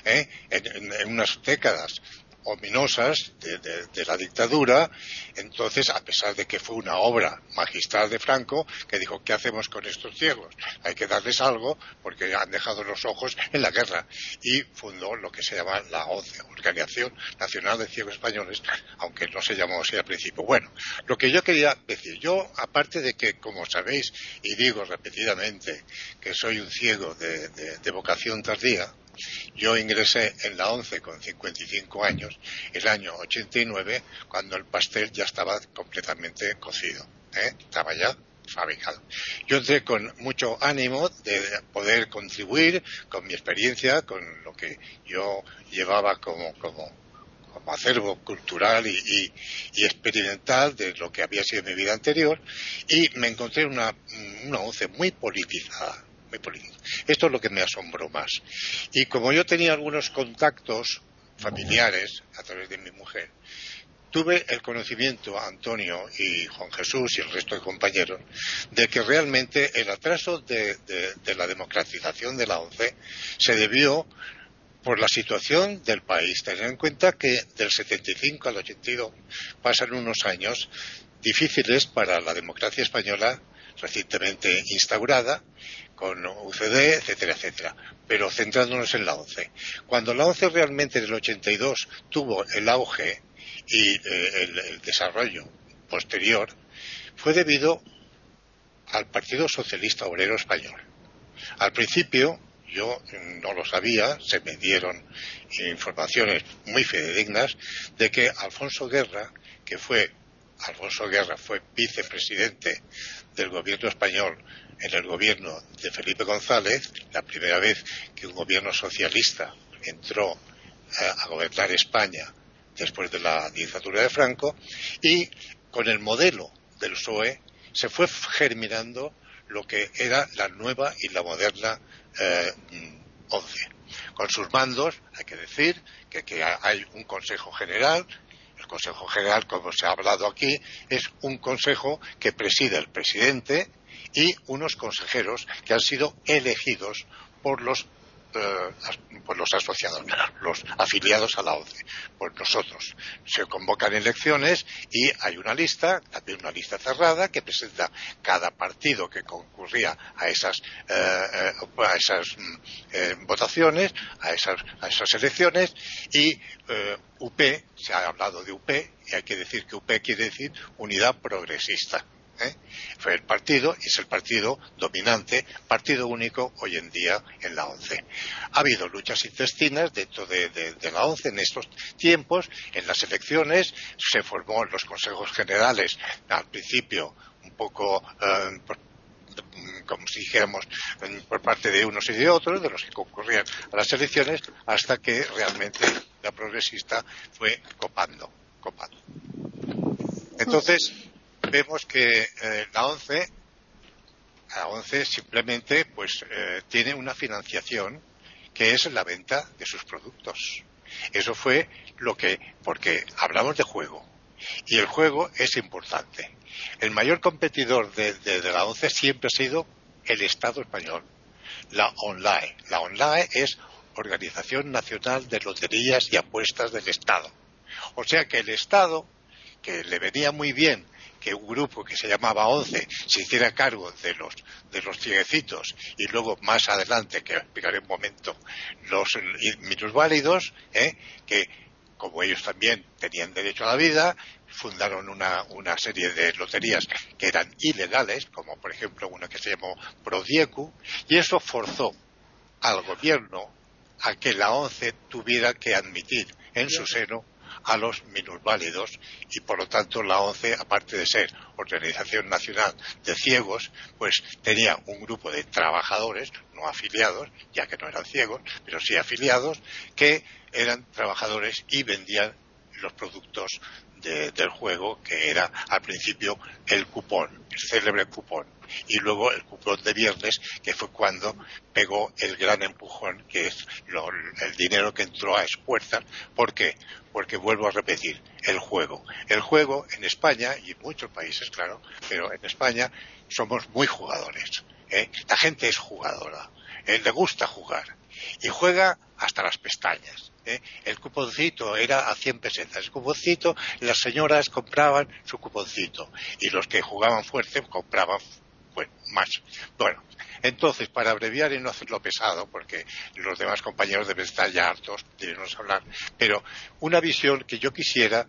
en unas décadas ominosas de la dictadura. Entonces, a pesar de que fue una obra magistral de Franco, que dijo, ¿qué hacemos con estos ciegos? Hay que darles algo porque han dejado los ojos en la guerra, y fundó lo que se llama la ONCE, Organización Nacional de Ciegos Españoles, aunque no se llamó así al principio. Bueno, lo que yo quería decir, yo, aparte de que, como sabéis, y digo repetidamente, que soy un ciego de vocación tardía, yo ingresé en la ONCE con 55 años, el año 89, cuando el pastel ya estaba completamente cocido, estaba ya fabricado. Yo entré con mucho ánimo de poder contribuir con mi experiencia, con lo que yo llevaba como acervo cultural y experimental de lo que había sido mi vida anterior, y me encontré una ONCE muy politizada. Esto es lo que me asombró más. Y como yo tenía algunos contactos familiares a través de mi mujer, tuve el conocimiento, Antonio y Juan Jesús y el resto de compañeros, de que realmente el atraso de la democratización de la ONCE se debió por la situación del país. Tener en cuenta que del 75 al 82 pasan unos años difíciles para la democracia española, recientemente instaurada, con UCD, etcétera, etcétera. Pero centrándonos en la ONCE. Cuando la ONCE realmente en el 82 tuvo el auge y el desarrollo posterior, fue debido al Partido Socialista Obrero Español. Al principio, yo no lo sabía, se me dieron informaciones muy fidedignas de que Alfonso Guerra fue vicepresidente del gobierno español en el gobierno de Felipe González, la primera vez que un gobierno socialista entró a gobernar España después de la dictadura de Franco, y con el modelo del PSOE se fue germinando lo que era la nueva y la moderna ONCE. Con sus mandos, hay que decir que hay un Consejo General. El Consejo General, como se ha hablado aquí, es un consejo que preside el presidente y unos consejeros que han sido elegidos por los asociados, los afiliados a la ONCE, por nosotros. Se convocan elecciones y hay una lista, también una lista cerrada, que presenta cada partido que concurría a esas votaciones, a esas elecciones, y UP, se ha hablado de UP, y hay que decir que UP quiere decir Unidad Progresista. Fue el partido, y es el partido dominante, partido único hoy en día en la ONCE. Ha habido luchas intestinas dentro de la ONCE en estos tiempos. En las elecciones se formó en los consejos generales, al principio un poco como si dijéramos por parte de unos y de otros, de los que concurrían a las elecciones, hasta que realmente la progresista fue copando. Entonces vemos que la ONCE simplemente tiene una financiación que es la venta de sus productos. Eso fue porque hablamos de juego, y el juego es importante. El mayor competidor de la ONCE siempre ha sido el Estado español, la ONLAE. La ONLAE es Organización Nacional de Loterías y Apuestas del Estado. O sea que el Estado, que le venía muy bien que un grupo que se llamaba ONCE se hiciera cargo de los cieguecitos, y luego más adelante, que explicaré un momento, los minusválidos, que como ellos también tenían derecho a la vida, fundaron una serie de loterías que eran ilegales, como por ejemplo una que se llamó Prodiecu, y eso forzó al gobierno a que la ONCE tuviera que admitir en su seno a los minusválidos, y por lo tanto la ONCE, aparte de ser Organización Nacional de Ciegos, pues tenía un grupo de trabajadores no afiliados, ya que no eran ciegos, pero sí afiliados, que eran trabajadores y vendían los productos del juego, que era al principio el cupón, el célebre cupón, y luego el cupón de viernes, que fue cuando pegó el gran empujón, que es el dinero que entró a esfuerzas. ¿Por qué? Porque vuelvo a repetir, el juego en España, y en muchos países, claro, pero en España somos muy jugadores, la gente es jugadora, le gusta jugar, y juega hasta las pestañas. El cuponcito era a 100 pesetas. El cuponcito, las señoras compraban su cuponcito, y los que jugaban fuerte compraban más. Bueno, entonces, para abreviar y no hacerlo pesado, porque los demás compañeros deben estar ya hartos de irnos a hablar, pero una visión que yo quisiera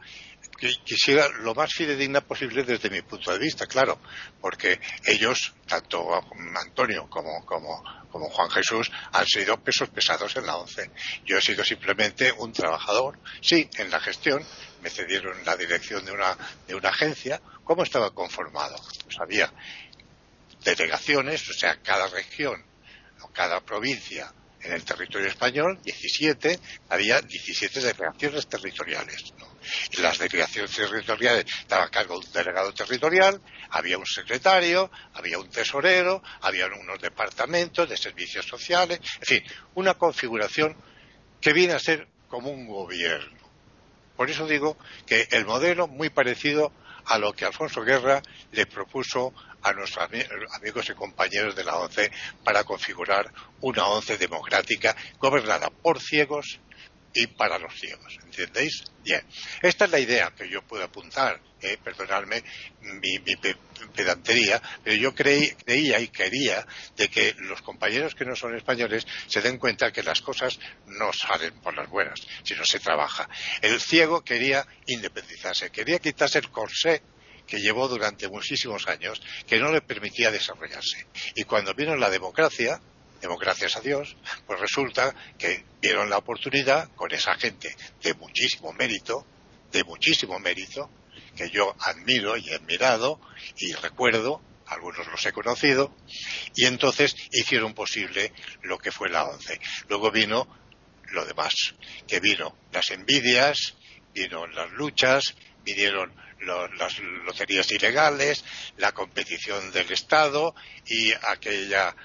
lo más fidedigna posible desde mi punto de vista, claro, porque ellos, tanto Antonio como Juan Jesús, han sido pesos pesados en la ONCE. Yo he sido simplemente un trabajador, sí, en la gestión. Me cedieron la dirección de una agencia. ¿Cómo estaba conformado? Pues había delegaciones, o sea, cada región o cada provincia en el territorio español, 17, había 17 delegaciones territoriales, ¿no? Y las delegaciones territoriales estaban a cargo de un delegado territorial, había un secretario, había un tesorero, había unos departamentos de servicios sociales, en fin, una configuración que viene a ser como un gobierno. Por eso digo que el modelo muy parecido a lo que Alfonso Guerra le propuso a nuestros amigos y compañeros de la ONCE para configurar una ONCE democrática gobernada por ciegos, y para los ciegos, ¿entendéis? Bien, esta es la idea que yo puedo apuntar, perdonadme mi pedantería, pero yo creía y quería de que los compañeros que no son españoles se den cuenta que las cosas no salen por las buenas, sino se trabaja. El ciego quería independizarse, quería quitarse el corsé que llevó durante muchísimos años, que no le permitía desarrollarse. Y cuando vino la democracia, gracias a Dios, pues resulta que vieron la oportunidad con esa gente de muchísimo mérito, que yo admiro y he admirado y recuerdo, algunos los he conocido, y entonces hicieron posible lo que fue la ONCE. Luego vino lo demás, que vino las envidias, vino las luchas, vinieron las loterías ilegales, la competición del Estado y aquella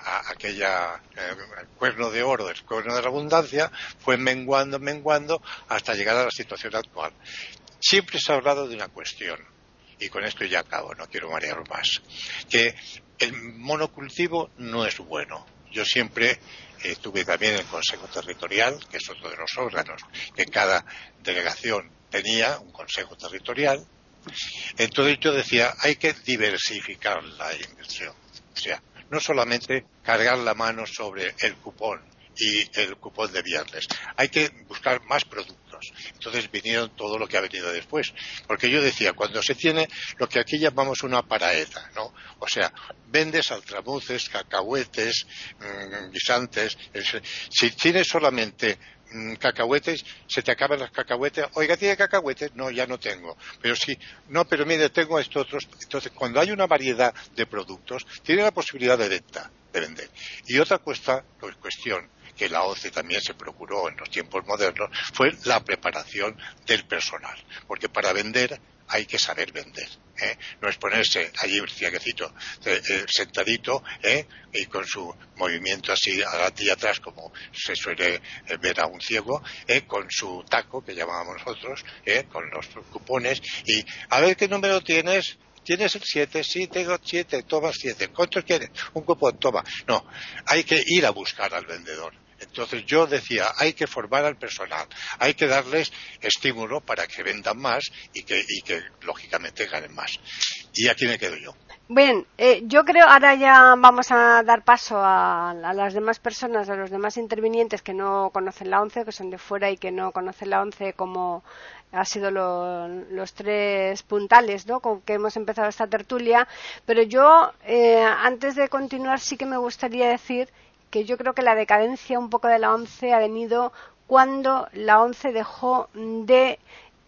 cuerno de oro, el cuerno de la abundancia, fue menguando hasta llegar a la situación actual. Siempre se ha hablado de una cuestión, y con esto ya acabo, no quiero marear más, que el monocultivo no es bueno. Yo siempre estuve también en el Consejo Territorial, que es otro de los órganos que cada delegación tenía, un consejo territorial. Entonces yo decía, hay que diversificar la inversión. O sea, no solamente cargar la mano sobre el cupón y el cupón de viernes. Hay que buscar más productos. Entonces vinieron todo lo que ha venido después. Porque yo decía, cuando se tiene lo que aquí llamamos una paraeta, ¿no? O sea, vendes altramuces, cacahuetes, guisantes. Si tienes solamente cacahuetes, se te acaban los cacahuetes. Oiga, ¿tiene cacahuetes? No, ya no tengo. Pero sí, no, pero mire, tengo estos otros. Entonces, cuando hay una variedad de productos, tiene la posibilidad de vender. Y otra cuestión que la ONCE también se procuró en los tiempos modernos fue la preparación del personal. Porque para vender hay que saber vender. No es ponerse allí cieguecito, sentadito, y con su movimiento así adelante y atrás, como se suele ver a un ciego, con su taco, que llamábamos nosotros, con los cupones, y a ver qué número tienes. ¿Tienes el 7? Sí, tengo 7, toma 7. ¿Cuántos quieres? Un cupón, toma. No, hay que ir a buscar al vendedor. Entonces yo decía, hay que formar al personal, hay que darles estímulo para que vendan más y que lógicamente ganen más. Y aquí me quedo yo. Bien, yo creo ahora ya vamos a dar paso a las demás personas, a los demás intervinientes que no conocen la ONCE, que son de fuera y que no conocen la ONCE como ha sido los tres puntales, ¿no?, con que hemos empezado esta tertulia. Pero yo, antes de continuar, sí que me gustaría decir que yo creo que la decadencia un poco de la ONCE ha venido cuando la ONCE dejó de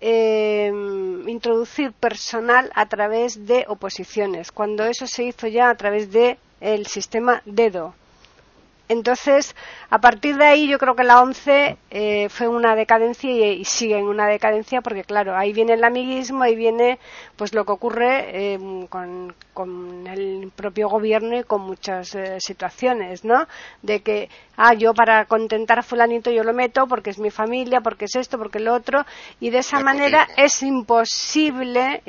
introducir personal a través de oposiciones, cuando eso se hizo ya a través de el sistema dedo. Entonces, a partir de ahí yo creo que la ONCE fue una decadencia y sigue en una decadencia porque, claro, ahí viene el amiguismo, ahí viene pues lo que ocurre con el propio gobierno y con muchas situaciones, ¿no? De que, yo para contentar a fulanito yo lo meto porque es mi familia, porque es esto, porque lo otro, y de esa manera es imposible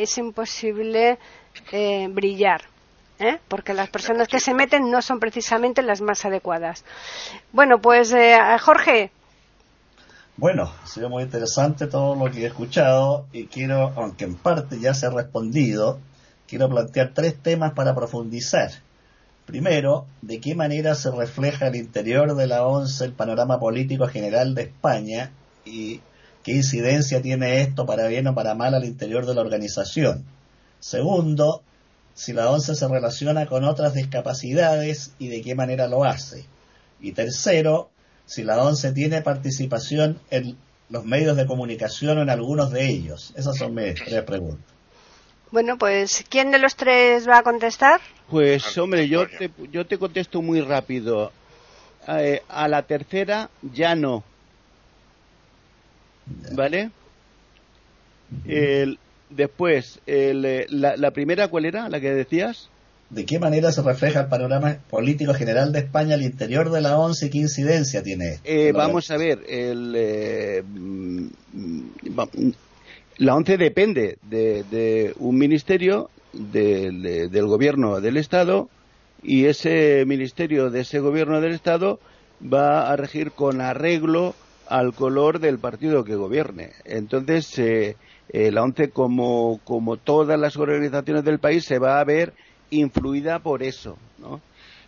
brillar. Porque las personas que se meten no son precisamente las más adecuadas. Bueno, pues Jorge. Bueno, ha sido muy interesante todo lo que he escuchado y quiero, aunque en parte ya se ha respondido, quiero plantear 3 temas para profundizar. Primero, ¿de qué manera se refleja al interior de la ONCE el panorama político general de España y qué incidencia tiene esto para bien o para mal al interior de la organización? Segundo, si la ONCE se relaciona con otras discapacidades y de qué manera lo hace. Y tercero, si la ONCE tiene participación en los medios de comunicación o en algunos de ellos. Esas son mis 3 preguntas. Bueno, pues, ¿quién de los 3 va a contestar? Pues, hombre, yo te contesto muy rápido. A la tercera, ya no. ¿Vale? Después, la primera, ¿cuál era? ¿La que decías? ¿De qué manera se refleja el panorama político general de España al interior de la ONCE y qué incidencia tiene esto? Vamos a ver, la ONCE depende de un ministerio del gobierno del Estado y ese ministerio de ese gobierno del Estado va a regir con arreglo al color del partido que gobierne. Entonces, la ONCE, como todas las organizaciones del país, se va a ver influida por eso, ¿no?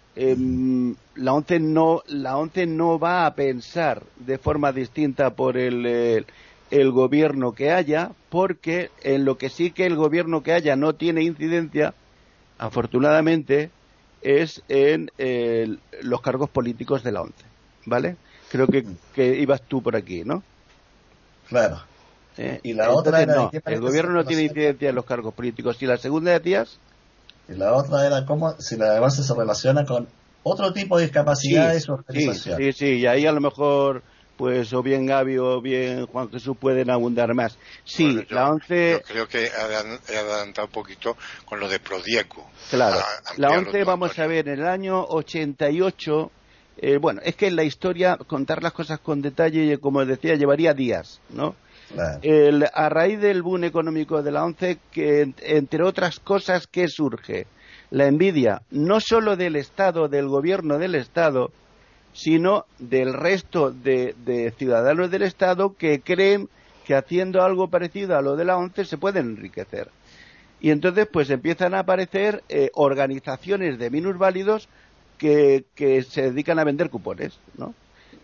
La ONCE no va a pensar de forma distinta por el gobierno que haya, porque en lo que sí que el gobierno que haya no tiene incidencia, afortunadamente, es en los cargos políticos de la ONCE, ¿vale? Creo que ibas tú por aquí, ¿no? Claro. Y la otra era no, el gobierno no tiene incidencia en los cargos políticos. ¿Y la segunda decías? Y la otra era cómo, si la avance se relaciona con otro tipo de discapacidades o organizaciones. Sí, y ahí a lo mejor, pues, o bien Gaby o bien Juan Jesús pueden abundar más. Sí, bueno, la ONCE... Yo creo que he adelantado un poquito con lo de Prodiecu. Claro, la ONCE, vamos a ver, en el año 88... bueno, es que en la historia contar las cosas con detalle, como decía, llevaría días, ¿no? Claro. A raíz del boom económico de la ONCE, que entre otras cosas, ¿qué surge? La envidia, no solo del Estado, del gobierno del Estado, sino del resto de ciudadanos del Estado que creen que haciendo algo parecido a lo de la ONCE se pueden enriquecer. Y entonces pues empiezan a aparecer organizaciones de minusválidos que se dedican a vender cupones, ¿no?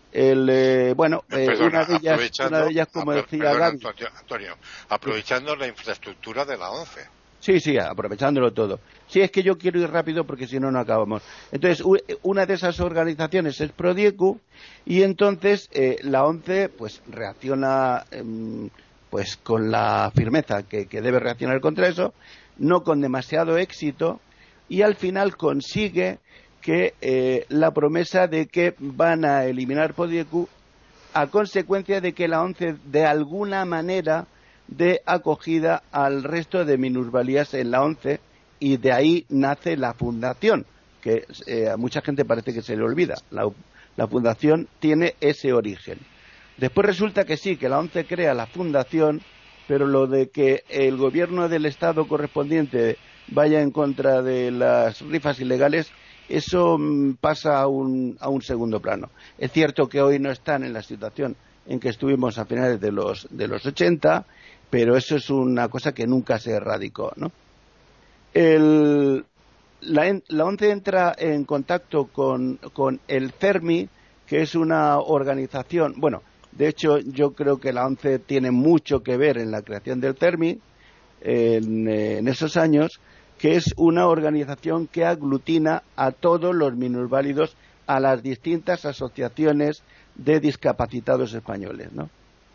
Una de ellas, como decía Gaby. Antonio, aprovechando la infraestructura de la ONCE. Sí, aprovechándolo todo. Sí, es que yo quiero ir rápido porque si no, no acabamos. Entonces, una de esas organizaciones es Prodiecu, y entonces la ONCE pues reacciona pues con la firmeza que debe reaccionar contra eso, no con demasiado éxito, y al final consigue que la promesa de que van a eliminar Prodiecu a consecuencia de que la ONCE de alguna manera de acogida al resto de minusvalías en la ONCE, y de ahí nace la fundación, que a mucha gente parece que se le olvida. La fundación tiene ese origen. Después resulta que sí, que la ONCE crea la fundación, pero lo de que el gobierno del Estado correspondiente vaya en contra de las rifas ilegales, eso pasa a un segundo plano. Es cierto que hoy no están en la situación en que estuvimos a finales de los 80, pero eso es una cosa que nunca se erradicó, ¿no? La ONCE entra en contacto con el CERMI, que es una organización, bueno, de hecho yo creo que la ONCE tiene mucho que ver en la creación del CERMI en esos años, que es una organización que aglutina a todos los minusválidos, a las distintas asociaciones de discapacitados españoles, ¿no?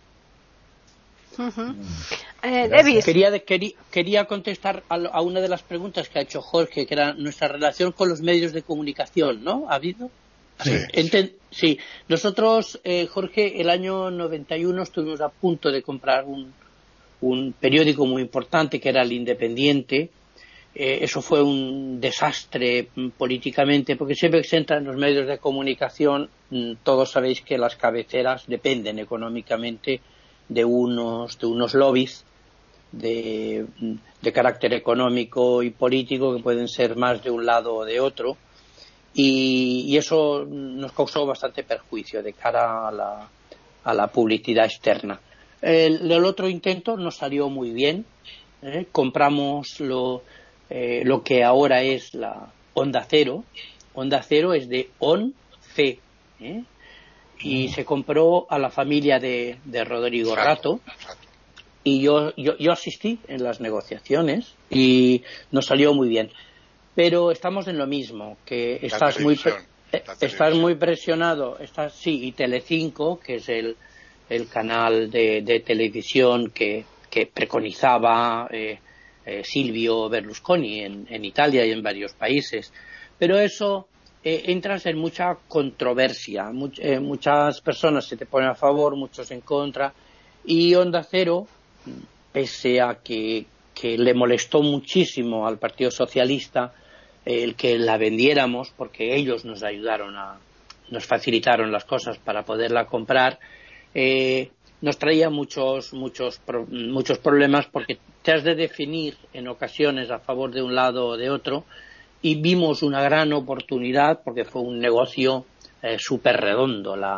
Davis. Quería contestar a una de las preguntas que ha hecho Jorge, que era nuestra relación con los medios de comunicación, ¿no? ¿Ha habido? Sí. Sí. Nosotros, Jorge, el año 91 estuvimos a punto de comprar un periódico muy importante que era El Independiente. Eso fue un desastre políticamente, porque siempre que se entra en los medios de comunicación, todos sabéis que las cabeceras dependen económicamente de unos lobbies de carácter económico y político, que pueden ser más de un lado o de otro, y eso nos causó bastante perjuicio de cara a la publicidad externa. El otro intento nos salió muy bien. Compramos lo que ahora es la Onda Cero. Onda Cero es de ONCE, y se compró a la familia de Rodrigo Rato, y yo asistí en las negociaciones y nos salió muy bien, pero estamos en lo mismo, que estás muy presionado. Y Telecinco, que es el canal de televisión que preconizaba Silvio Berlusconi en Italia y en varios países, pero eso entras en mucha controversia, muchas personas se te ponen a favor, muchos en contra, y Onda Cero, pese a que le molestó muchísimo al Partido Socialista el que la vendiéramos, porque ellos nos nos facilitaron las cosas para poderla comprar, nos traía muchos problemas, porque te has de definir en ocasiones a favor de un lado o de otro, y vimos una gran oportunidad porque fue un negocio súper redondo. La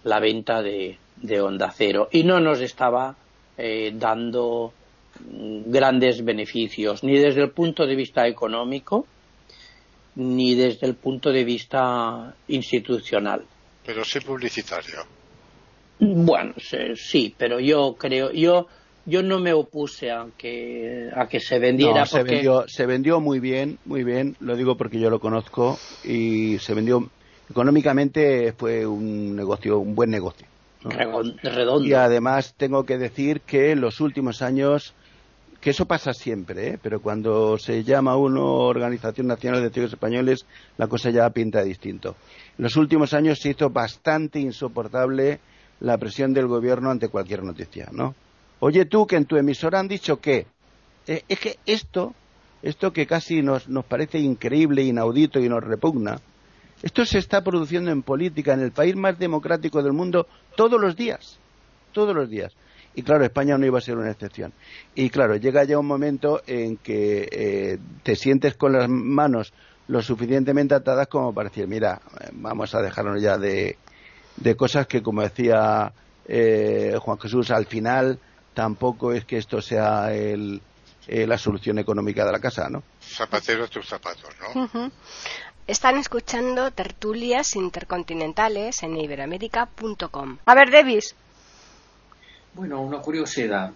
la venta de Onda Cero, y no nos estaba dando grandes beneficios, ni desde el punto de vista económico, ni desde el punto de vista institucional. Pero sí publicitario. Bueno, sí, pero yo no me opuse a que se vendiera. No, porque se vendió muy bien, lo digo porque yo lo conozco, y se vendió económicamente, fue un buen negocio, ¿no? Redondo. Y además tengo que decir que en los últimos años, que eso pasa siempre, pero cuando se llama uno Organización Nacional de Testigos Españoles, la cosa ya pinta distinto. En los últimos años se hizo bastante insoportable la presión del gobierno ante cualquier noticia, ¿no? Oye tú, que en tu emisora han dicho que es que esto que casi nos parece increíble, inaudito y nos repugna, esto se está produciendo en política en el país más democrático del mundo todos los días. Y claro, España no iba a ser una excepción. Y claro, llega ya un momento en que te sientes con las manos lo suficientemente atadas como para decir, mira, vamos a dejarnos ya de cosas que, como decía Juan Jesús, al final tampoco es que esto sea la solución económica de la casa, ¿no? Zapatero tus zapatos, ¿no? Uh-huh. Están escuchando Tertulias Intercontinentales en iberoamerica.com. A ver, Davis. Bueno, una curiosidad.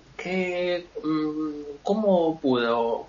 ¿Cómo pudo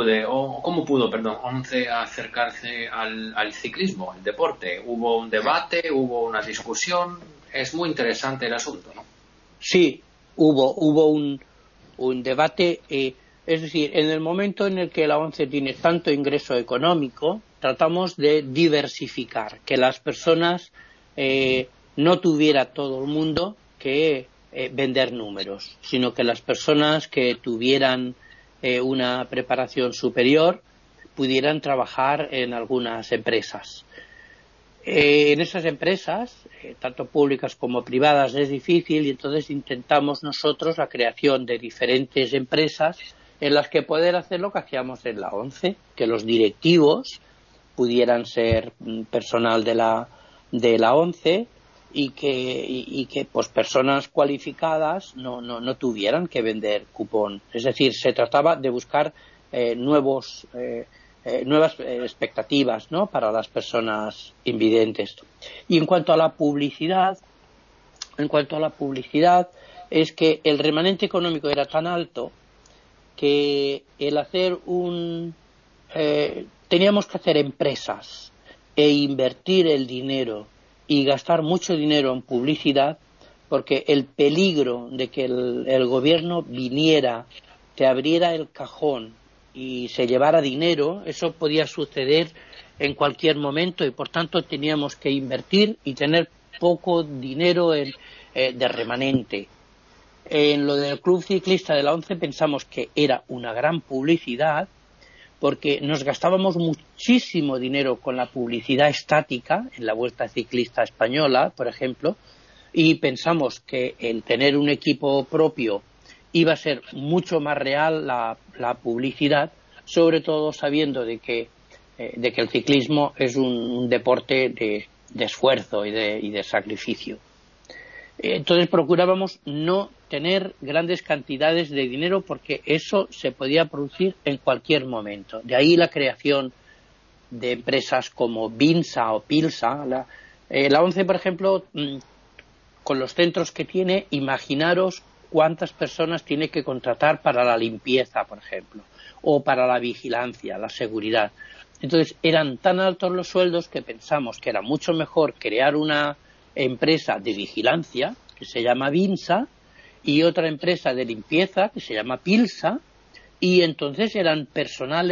ONCE acercarse al ciclismo, al deporte? ¿Hubo un debate? ¿Hubo una discusión? Es muy interesante el asunto, ¿no? Sí, hubo un debate. Es decir, en el momento en el que la ONCE tiene tanto ingreso económico, tratamos de diversificar, que las personas no tuviera todo el mundo que vender números, sino que las personas que tuvieran una preparación superior pudieran trabajar en algunas empresas. En esas empresas, tanto públicas como privadas, es difícil, y entonces intentamos nosotros la creación de diferentes empresas en las que poder hacer lo que hacíamos en la ONCE, que los directivos pudieran ser personal de la ONCE, y que pues personas cualificadas no tuvieran que vender cupón. Es decir, se trataba de buscar nuevas expectativas, ¿no?, para las personas invidentes. Y en cuanto a la publicidad, es que el remanente económico era tan alto que el hacer teníamos que hacer empresas e invertir el dinero y gastar mucho dinero en publicidad, porque el peligro de que el gobierno viniera, te abriera el cajón y se llevara dinero, eso podía suceder en cualquier momento, y por tanto teníamos que invertir y tener poco dinero de remanente. En lo del Club Ciclista de la ONCE pensamos que era una gran publicidad, porque nos gastábamos muchísimo dinero con la publicidad estática en la Vuelta Ciclista Española, por ejemplo, y pensamos que el tener un equipo propio iba a ser mucho más real la publicidad, sobre todo sabiendo de que el ciclismo es un deporte de esfuerzo y de sacrificio. Entonces procurábamos no tener grandes cantidades de dinero, porque eso se podía producir en cualquier momento. De ahí la creación de empresas como Vinsa o Pilsa. La ONCE, por ejemplo, con los centros que tiene, imaginaros cuántas personas tiene que contratar para la limpieza, por ejemplo, o para la vigilancia, la seguridad. Entonces eran tan altos los sueldos que pensamos que era mucho mejor crear una empresa de vigilancia que se llama Vinsa y otra empresa de limpieza que se llama Pilsa, y entonces eran personal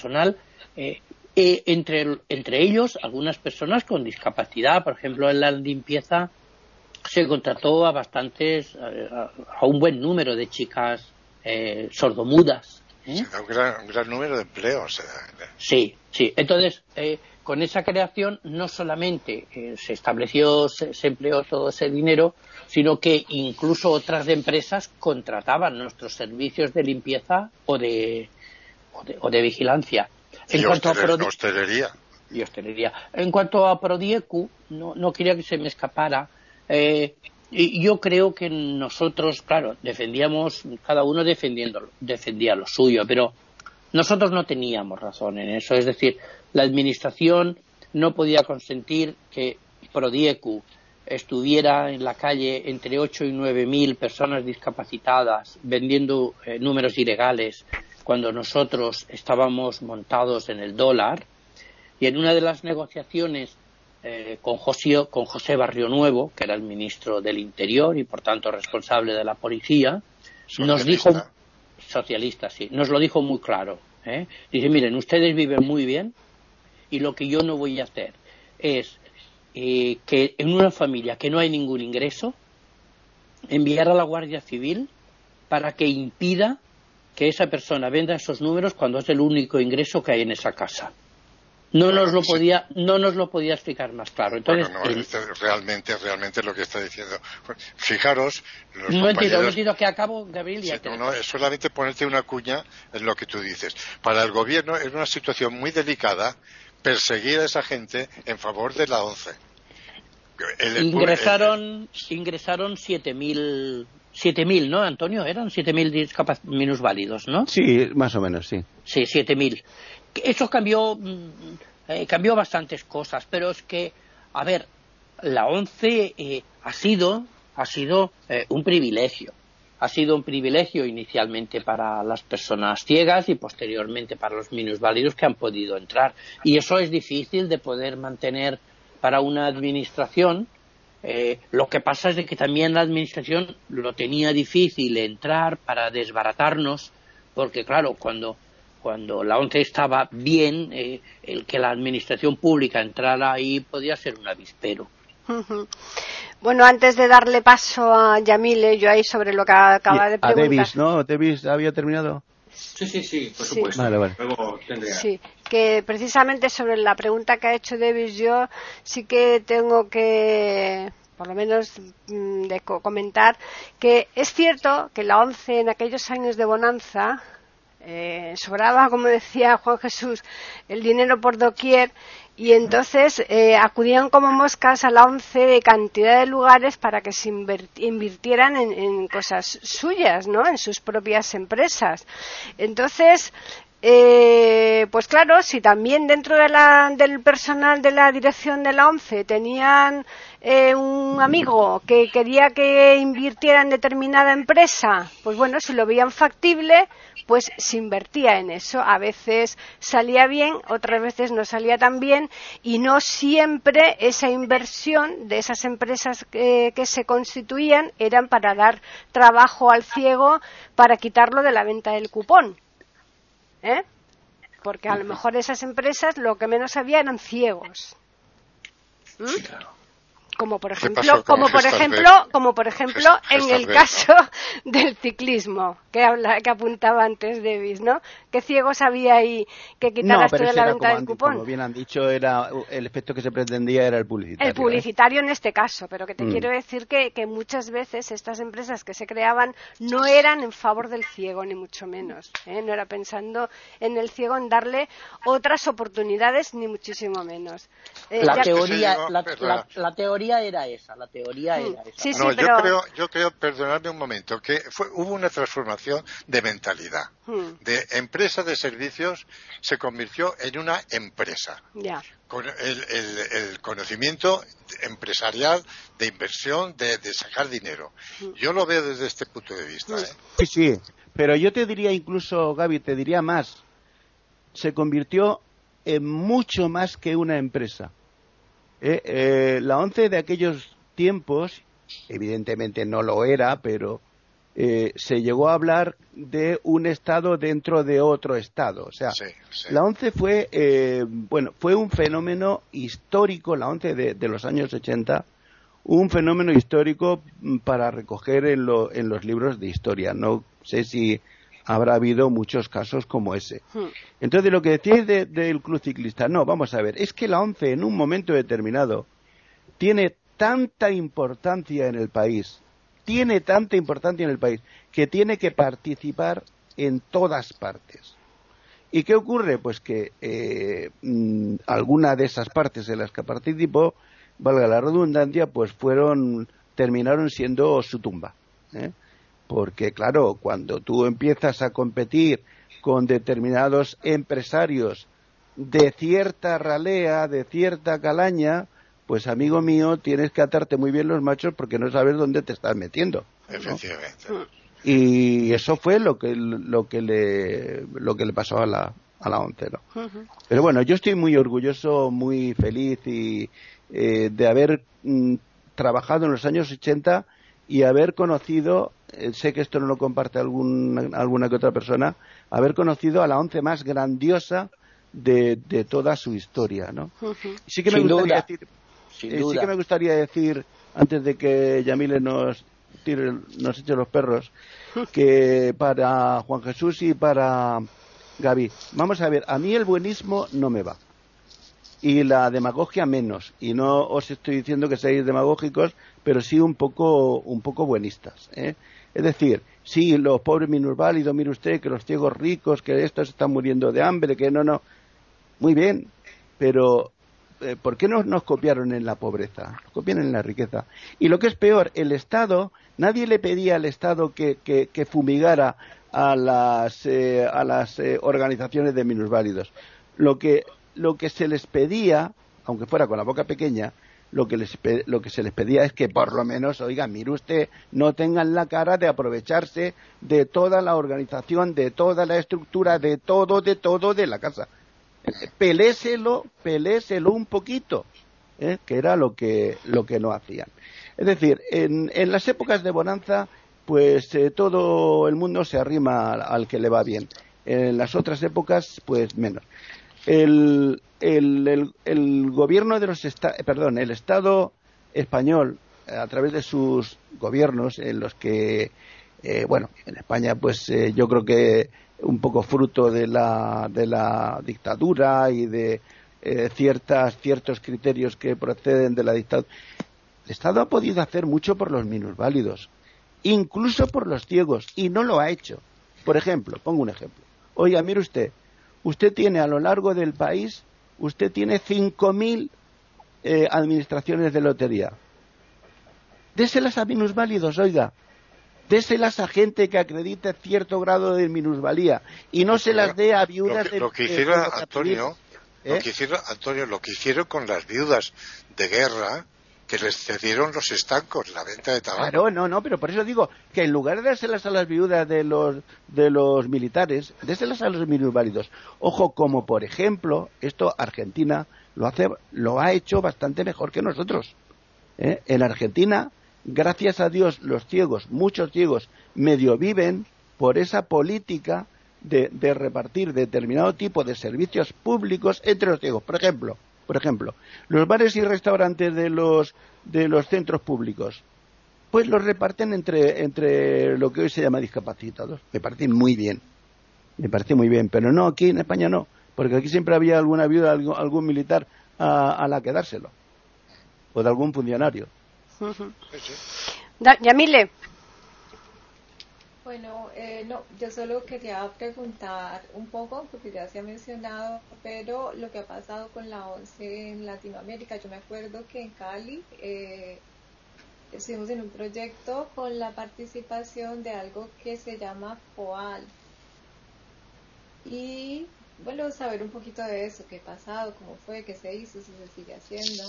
entre ellos algunas personas con discapacidad. Por ejemplo, en la limpieza se contrató a un buen número de chicas sordomudas. Se da un gran número de empleos. Sí. Entonces, con esa creación no solamente se empleó todo ese dinero, sino que incluso otras empresas contrataban nuestros servicios de limpieza o de vigilancia. Hostelería. En cuanto a Prodiecu, no quería que se me escapara Y yo creo que nosotros, claro, defendíamos, cada uno defendía lo suyo, pero nosotros no teníamos razón en eso. Es decir, la administración no podía consentir que Prodiecu estuviera en la calle entre 8 y 9 mil personas discapacitadas vendiendo números ilegales cuando nosotros estábamos montados en el dólar. Y en una de las negociaciones con José Barrio Nuevo, que era el ministro del Interior y por tanto responsable de la policía, nos dijo, socialista, sí, nos lo dijo muy claro. Dice, miren, ustedes viven muy bien y lo que yo no voy a hacer es que en una familia que no hay ningún ingreso, enviar a la Guardia Civil para que impida que esa persona venda esos números cuando es el único ingreso que hay en esa casa. No nos lo podía explicar más claro. Entonces, realmente lo que está diciendo. Fijaros, los un compañeros... momentito que acabo, Gabriel. Sí, es solamente ponerte una cuña en lo que tú dices. Para el gobierno es una situación muy delicada perseguir a esa gente en favor de la ONCE. Ingresaron 7.000, ¿no, Antonio? Eran 7.000 minusválidos, ¿no? Sí, más o menos, sí. Sí, 7.000. Eso cambió bastantes cosas, pero es que, a ver, la ONCE ha sido un privilegio. Ha sido un privilegio inicialmente para las personas ciegas y posteriormente para los minusválidos que han podido entrar. Y eso es difícil de poder mantener para una administración. Lo que pasa es que también la administración lo tenía difícil entrar para desbaratarnos, porque claro, cuando la ONCE estaba bien, el que la administración pública entrara ahí podía ser un avispero. Bueno, antes de darle paso a Yamile, yo ahí sobre lo que acaba de preguntar. A Davis, ¿no? ¿Davis había terminado? Sí, por supuesto. Vale. Luego tendría... Sí, que precisamente sobre la pregunta que ha hecho Davis, yo sí que tengo que, por lo menos, comentar que es cierto que la ONCE en aquellos años de bonanza sobraba, como decía Juan Jesús, el dinero por doquier, y entonces acudían como moscas a la ONCE de cantidad de lugares para que se invirtieran en cosas suyas, ¿no? En sus propias empresas. Entonces, pues claro, si también dentro del personal de la dirección de la ONCE tenían un amigo que quería que invirtiera en determinada empresa, pues bueno, si lo veían factible, pues se invertía en eso. A veces salía bien, otras veces no salía tan bien, y no siempre esa inversión de esas empresas que se constituían eran para dar trabajo al ciego para quitarlo de la venta del cupón. Porque a lo mejor esas empresas lo que menos había eran ciegos. Sí, claro. Como por ejemplo en el caso del ciclismo que apuntaba antes Davis, ¿no? ¿Qué ciegos había ahí que quitaras esto de la venta del cupón? Como bien han dicho, era el efecto que se pretendía era el publicitario. El publicitario en este caso, pero que te quiero decir que muchas veces estas empresas que se creaban no eran en favor del ciego, ni mucho menos, no era pensando en el ciego, en darle otras oportunidades, ni muchísimo menos. La teoría era esa. Sí, no, pero... yo creo, perdonadme un momento, que hubo una transformación de mentalidad. De empresa de servicios se convirtió en una empresa. Ya. Con el conocimiento empresarial, de inversión, de sacar dinero. Yo lo veo desde este punto de vista. Sí, pero yo te diría incluso, Gaby, te diría más. Se convirtió en mucho más que una empresa. La ONCE de aquellos tiempos, evidentemente no lo era, pero se llegó a hablar de un Estado dentro de otro Estado. O sea, la ONCE fue un fenómeno histórico, la ONCE de los años 80, un fenómeno histórico para recoger en los libros de historia. No sé si habrá habido muchos casos como ese. Entonces, lo que decíais del club ciclista, no, vamos a ver, es que la ONCE en un momento determinado tiene tanta importancia en el país, que tiene que participar en todas partes. ¿Y qué ocurre? Pues que alguna de esas partes en las que participó, valga la redundancia, pues fueron terminaron siendo su tumba, ¿eh? Porque claro, cuando tú empiezas a competir con determinados empresarios de cierta ralea, de cierta calaña, pues amigo mío, tienes que atarte muy bien los machos porque no sabes dónde te estás metiendo, ¿no? Efectivamente. Y eso fue lo que le pasó a la ONCE, ¿no? Pero bueno, yo estoy muy orgulloso, muy feliz y de haber trabajado en los años 80 y haber conocido, sé que esto no lo comparte alguna que otra persona, haber conocido a la ONCE más grandiosa de toda su historia, ¿no? Sí que me gustaría decir, sí que me gustaría decir, antes de que Yamile nos eche los perros, que para Juan Jesús y para Gaby, vamos a ver, a mí el buenismo no me va y la demagogia menos, y no os estoy diciendo que seáis demagógicos, pero sí un poco buenistas, ¿eh? Es decir, sí, los pobres minusválidos, mire usted, que los ciegos ricos, que estos están muriendo de hambre, que no, muy bien, pero ¿por qué no nos copiaron en la pobreza? Nos copian en la riqueza. Y lo que es peor, el Estado, nadie le pedía al Estado que fumigara a las organizaciones de minusválidos. Lo que se les pedía, aunque fuera con la boca pequeña, lo que se les pedía es que por lo menos, oiga, mire usted, no tengan la cara de aprovecharse de toda la organización, de toda la estructura, de todo de la casa. Peléselo un poquito, que era lo que no hacían. Es decir, en las épocas de bonanza, pues todo el mundo se arrima al que le va bien. En las otras épocas, pues menos. El gobierno de el Estado español, a través de sus gobiernos, en los que, en España, pues yo creo que un poco fruto de la dictadura y de ciertos criterios que proceden de la dictadura, el Estado ha podido hacer mucho por los minusválidos, incluso por los ciegos, y no lo ha hecho. Por ejemplo, pongo un ejemplo. Oiga, mire usted tiene a lo largo del país, usted tiene 5.000 administraciones de lotería. Déselas a minusválidos, oiga. Déselas a gente que acredite cierto grado de minusvalía y no se las dé a viudas lo que hiciera Antonio, lo que hicieron con las viudas de guerra, que les cedieron los estancos, la venta de tabaco. Claro, no, pero por eso digo que en lugar de dárselas a las viudas de los militares, déselas a los minusválidos. Ojo, como por ejemplo, esto Argentina lo ha hecho bastante mejor que nosotros. En Argentina, gracias a Dios, los ciegos, muchos ciegos, medio viven por esa política de repartir determinado tipo de servicios públicos entre los ciegos. Por ejemplo, los bares y restaurantes de los centros públicos, pues los reparten entre lo que hoy se llama discapacitados. Me parece muy bien, pero no, aquí en España no, porque aquí siempre había alguna viuda, algún militar a la que dárselo, o de algún funcionario. Yamile. Bueno, no, yo solo quería preguntar un poco, porque ya se ha mencionado, pero lo que ha pasado con la ONCE en Latinoamérica. Yo me acuerdo que en Cali estuvimos en un proyecto con la participación de algo que se llama FOAL. Y bueno, saber un poquito de eso, qué ha pasado, cómo fue, qué se hizo, si se sigue haciendo.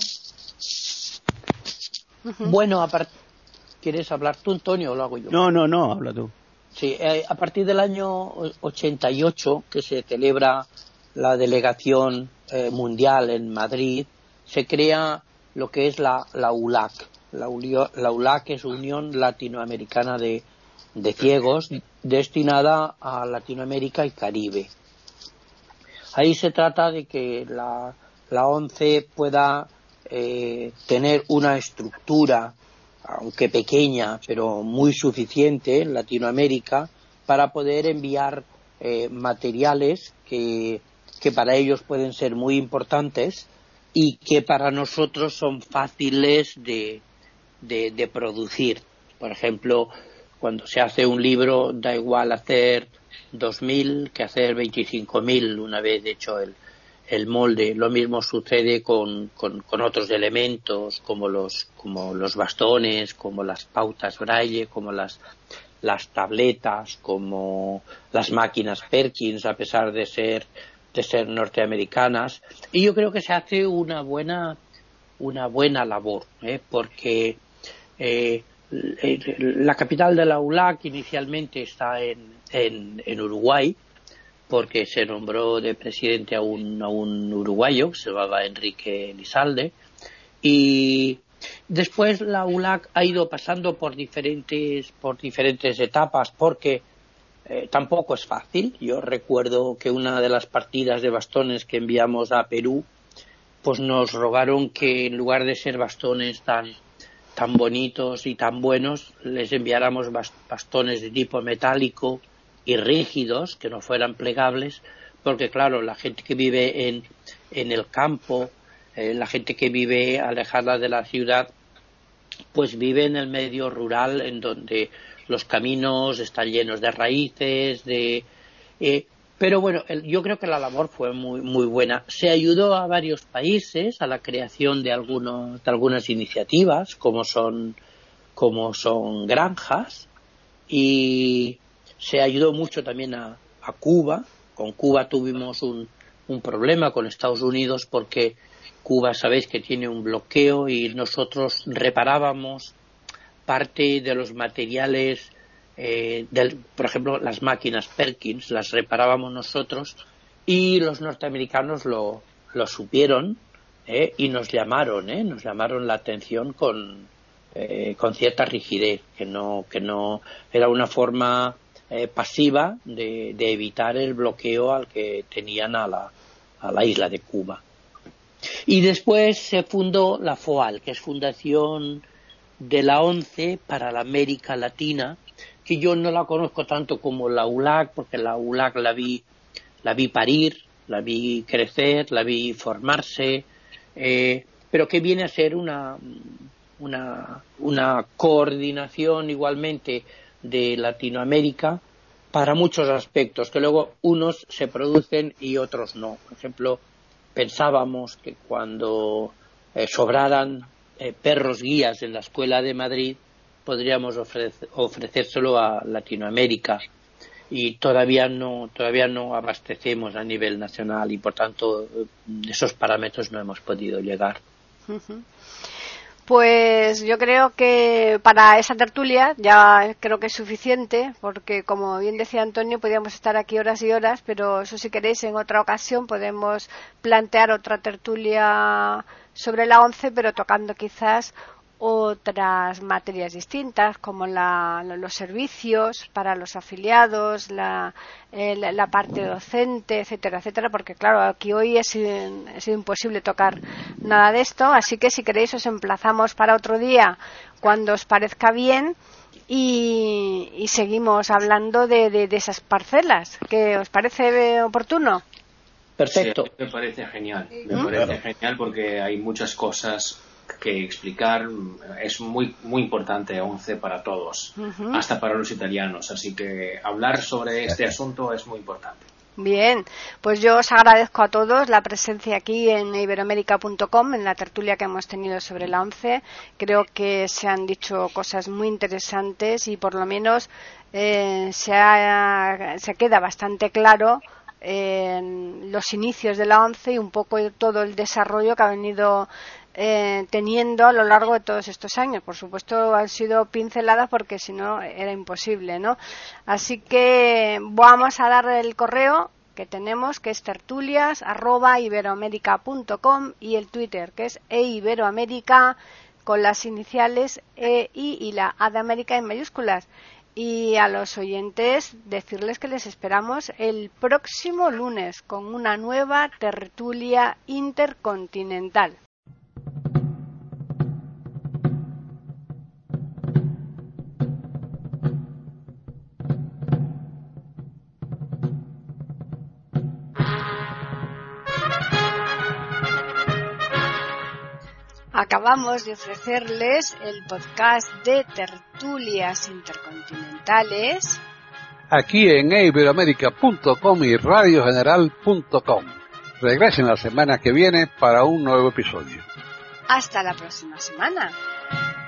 Bueno, ¿quieres hablar tú, Antonio, o lo hago yo? No, habla tú. Sí, a partir del año 88, que se celebra la delegación mundial en Madrid, se crea lo que es la ULAC. La ULAC es Unión Latinoamericana de Ciegos, destinada a Latinoamérica y Caribe. Ahí se trata de que la ONCE pueda tener una estructura, aunque pequeña, pero muy suficiente en Latinoamérica, para poder enviar materiales que para ellos pueden ser muy importantes y que para nosotros son fáciles de producir. Por ejemplo, cuando se hace un libro, da igual hacer 2.000 que hacer 25.000 una vez hecho el molde. Lo mismo sucede con otros elementos como los bastones, como las pautas Braille, como las tabletas, como las máquinas Perkins, a pesar de ser norteamericanas. Y yo creo que se hace una buena labor, porque la capital de la ULAC inicialmente está en Uruguay, porque se nombró de presidente a un uruguayo que se llamaba Enrique Elizalde, y después la ULAC ha ido pasando por diferentes etapas, porque tampoco es fácil. Yo recuerdo que una de las partidas de bastones que enviamos a Perú, pues nos rogaron que en lugar de ser bastones tan bonitos y tan buenos, les enviáramos bastones de tipo metálico y rígidos, que no fueran plegables, porque claro, la gente que vive en el campo, la gente que vive alejada de la ciudad, pues vive en el medio rural, en donde los caminos están llenos de raíces, pero bueno, yo creo que la labor fue muy muy buena. Se ayudó a varios países a la creación de algunas iniciativas, como son granjas, y se ayudó mucho también a Cuba. Con Cuba tuvimos un problema con Estados Unidos, porque Cuba, sabéis que tiene un bloqueo, y nosotros reparábamos parte de los materiales, por ejemplo, las máquinas Perkins las reparábamos nosotros, y los norteamericanos lo supieron, y nos llamaron la atención con cierta rigidez, que no era una forma pasiva de evitar el bloqueo al que tenían a la isla de Cuba. Y después se fundó la FOAL, que es Fundación de la ONCE para la América Latina, que yo no la conozco tanto como la ULAC, porque la ULAC la vi parir, la vi crecer, la vi formarse, pero que viene a ser una coordinación igualmente de Latinoamérica para muchos aspectos, que luego unos se producen y otros no. Por ejemplo, pensábamos que cuando sobraran perros guías en la Escuela de Madrid, podríamos ofrecérselo a Latinoamérica, y todavía no abastecemos a nivel nacional, y por tanto esos parámetros no hemos podido llegar. Uh-huh. Pues yo creo que para esa tertulia ya creo que es suficiente, porque como bien decía Antonio, podríamos estar aquí horas y horas, pero eso, si queréis, en otra ocasión podemos plantear otra tertulia sobre la ONCE, pero tocando quizás otras materias distintas, como los servicios para los afiliados, la parte docente, etcétera, etcétera, porque claro, aquí hoy ha sido imposible tocar nada de esto, así que si queréis os emplazamos para otro día cuando os parezca bien, y seguimos hablando de esas parcelas. ¿Qué os parece oportuno? Perfecto. Sí, me parece genial. Me parece genial, porque hay muchas cosas que explicar. Es muy muy importante ONCE para todos, hasta para los italianos, así que hablar sobre este asunto es muy importante. Bien, pues yo os agradezco a todos la presencia aquí en iberoamerica.com, en la tertulia que hemos tenido sobre la ONCE. Creo que se han dicho cosas muy interesantes, y por lo menos se queda bastante claro los inicios de la ONCE y un poco todo el desarrollo que ha venido teniendo a lo largo de todos estos años. Por supuesto han sido pinceladas, porque si no era imposible, ¿no? Así que vamos a dar el correo que tenemos, que es tertulias@iberoamerica.com, y el Twitter, que es eiberoamerica, con las iniciales EI y la A de América en mayúsculas. Y a los oyentes decirles que les esperamos el próximo lunes con una nueva tertulia intercontinental. Acabamos de ofrecerles el podcast de Tertulias Intercontinentales, aquí en iberoamerica.com y radiogeneral.com. Regresen la semana que viene para un nuevo episodio. Hasta la próxima semana.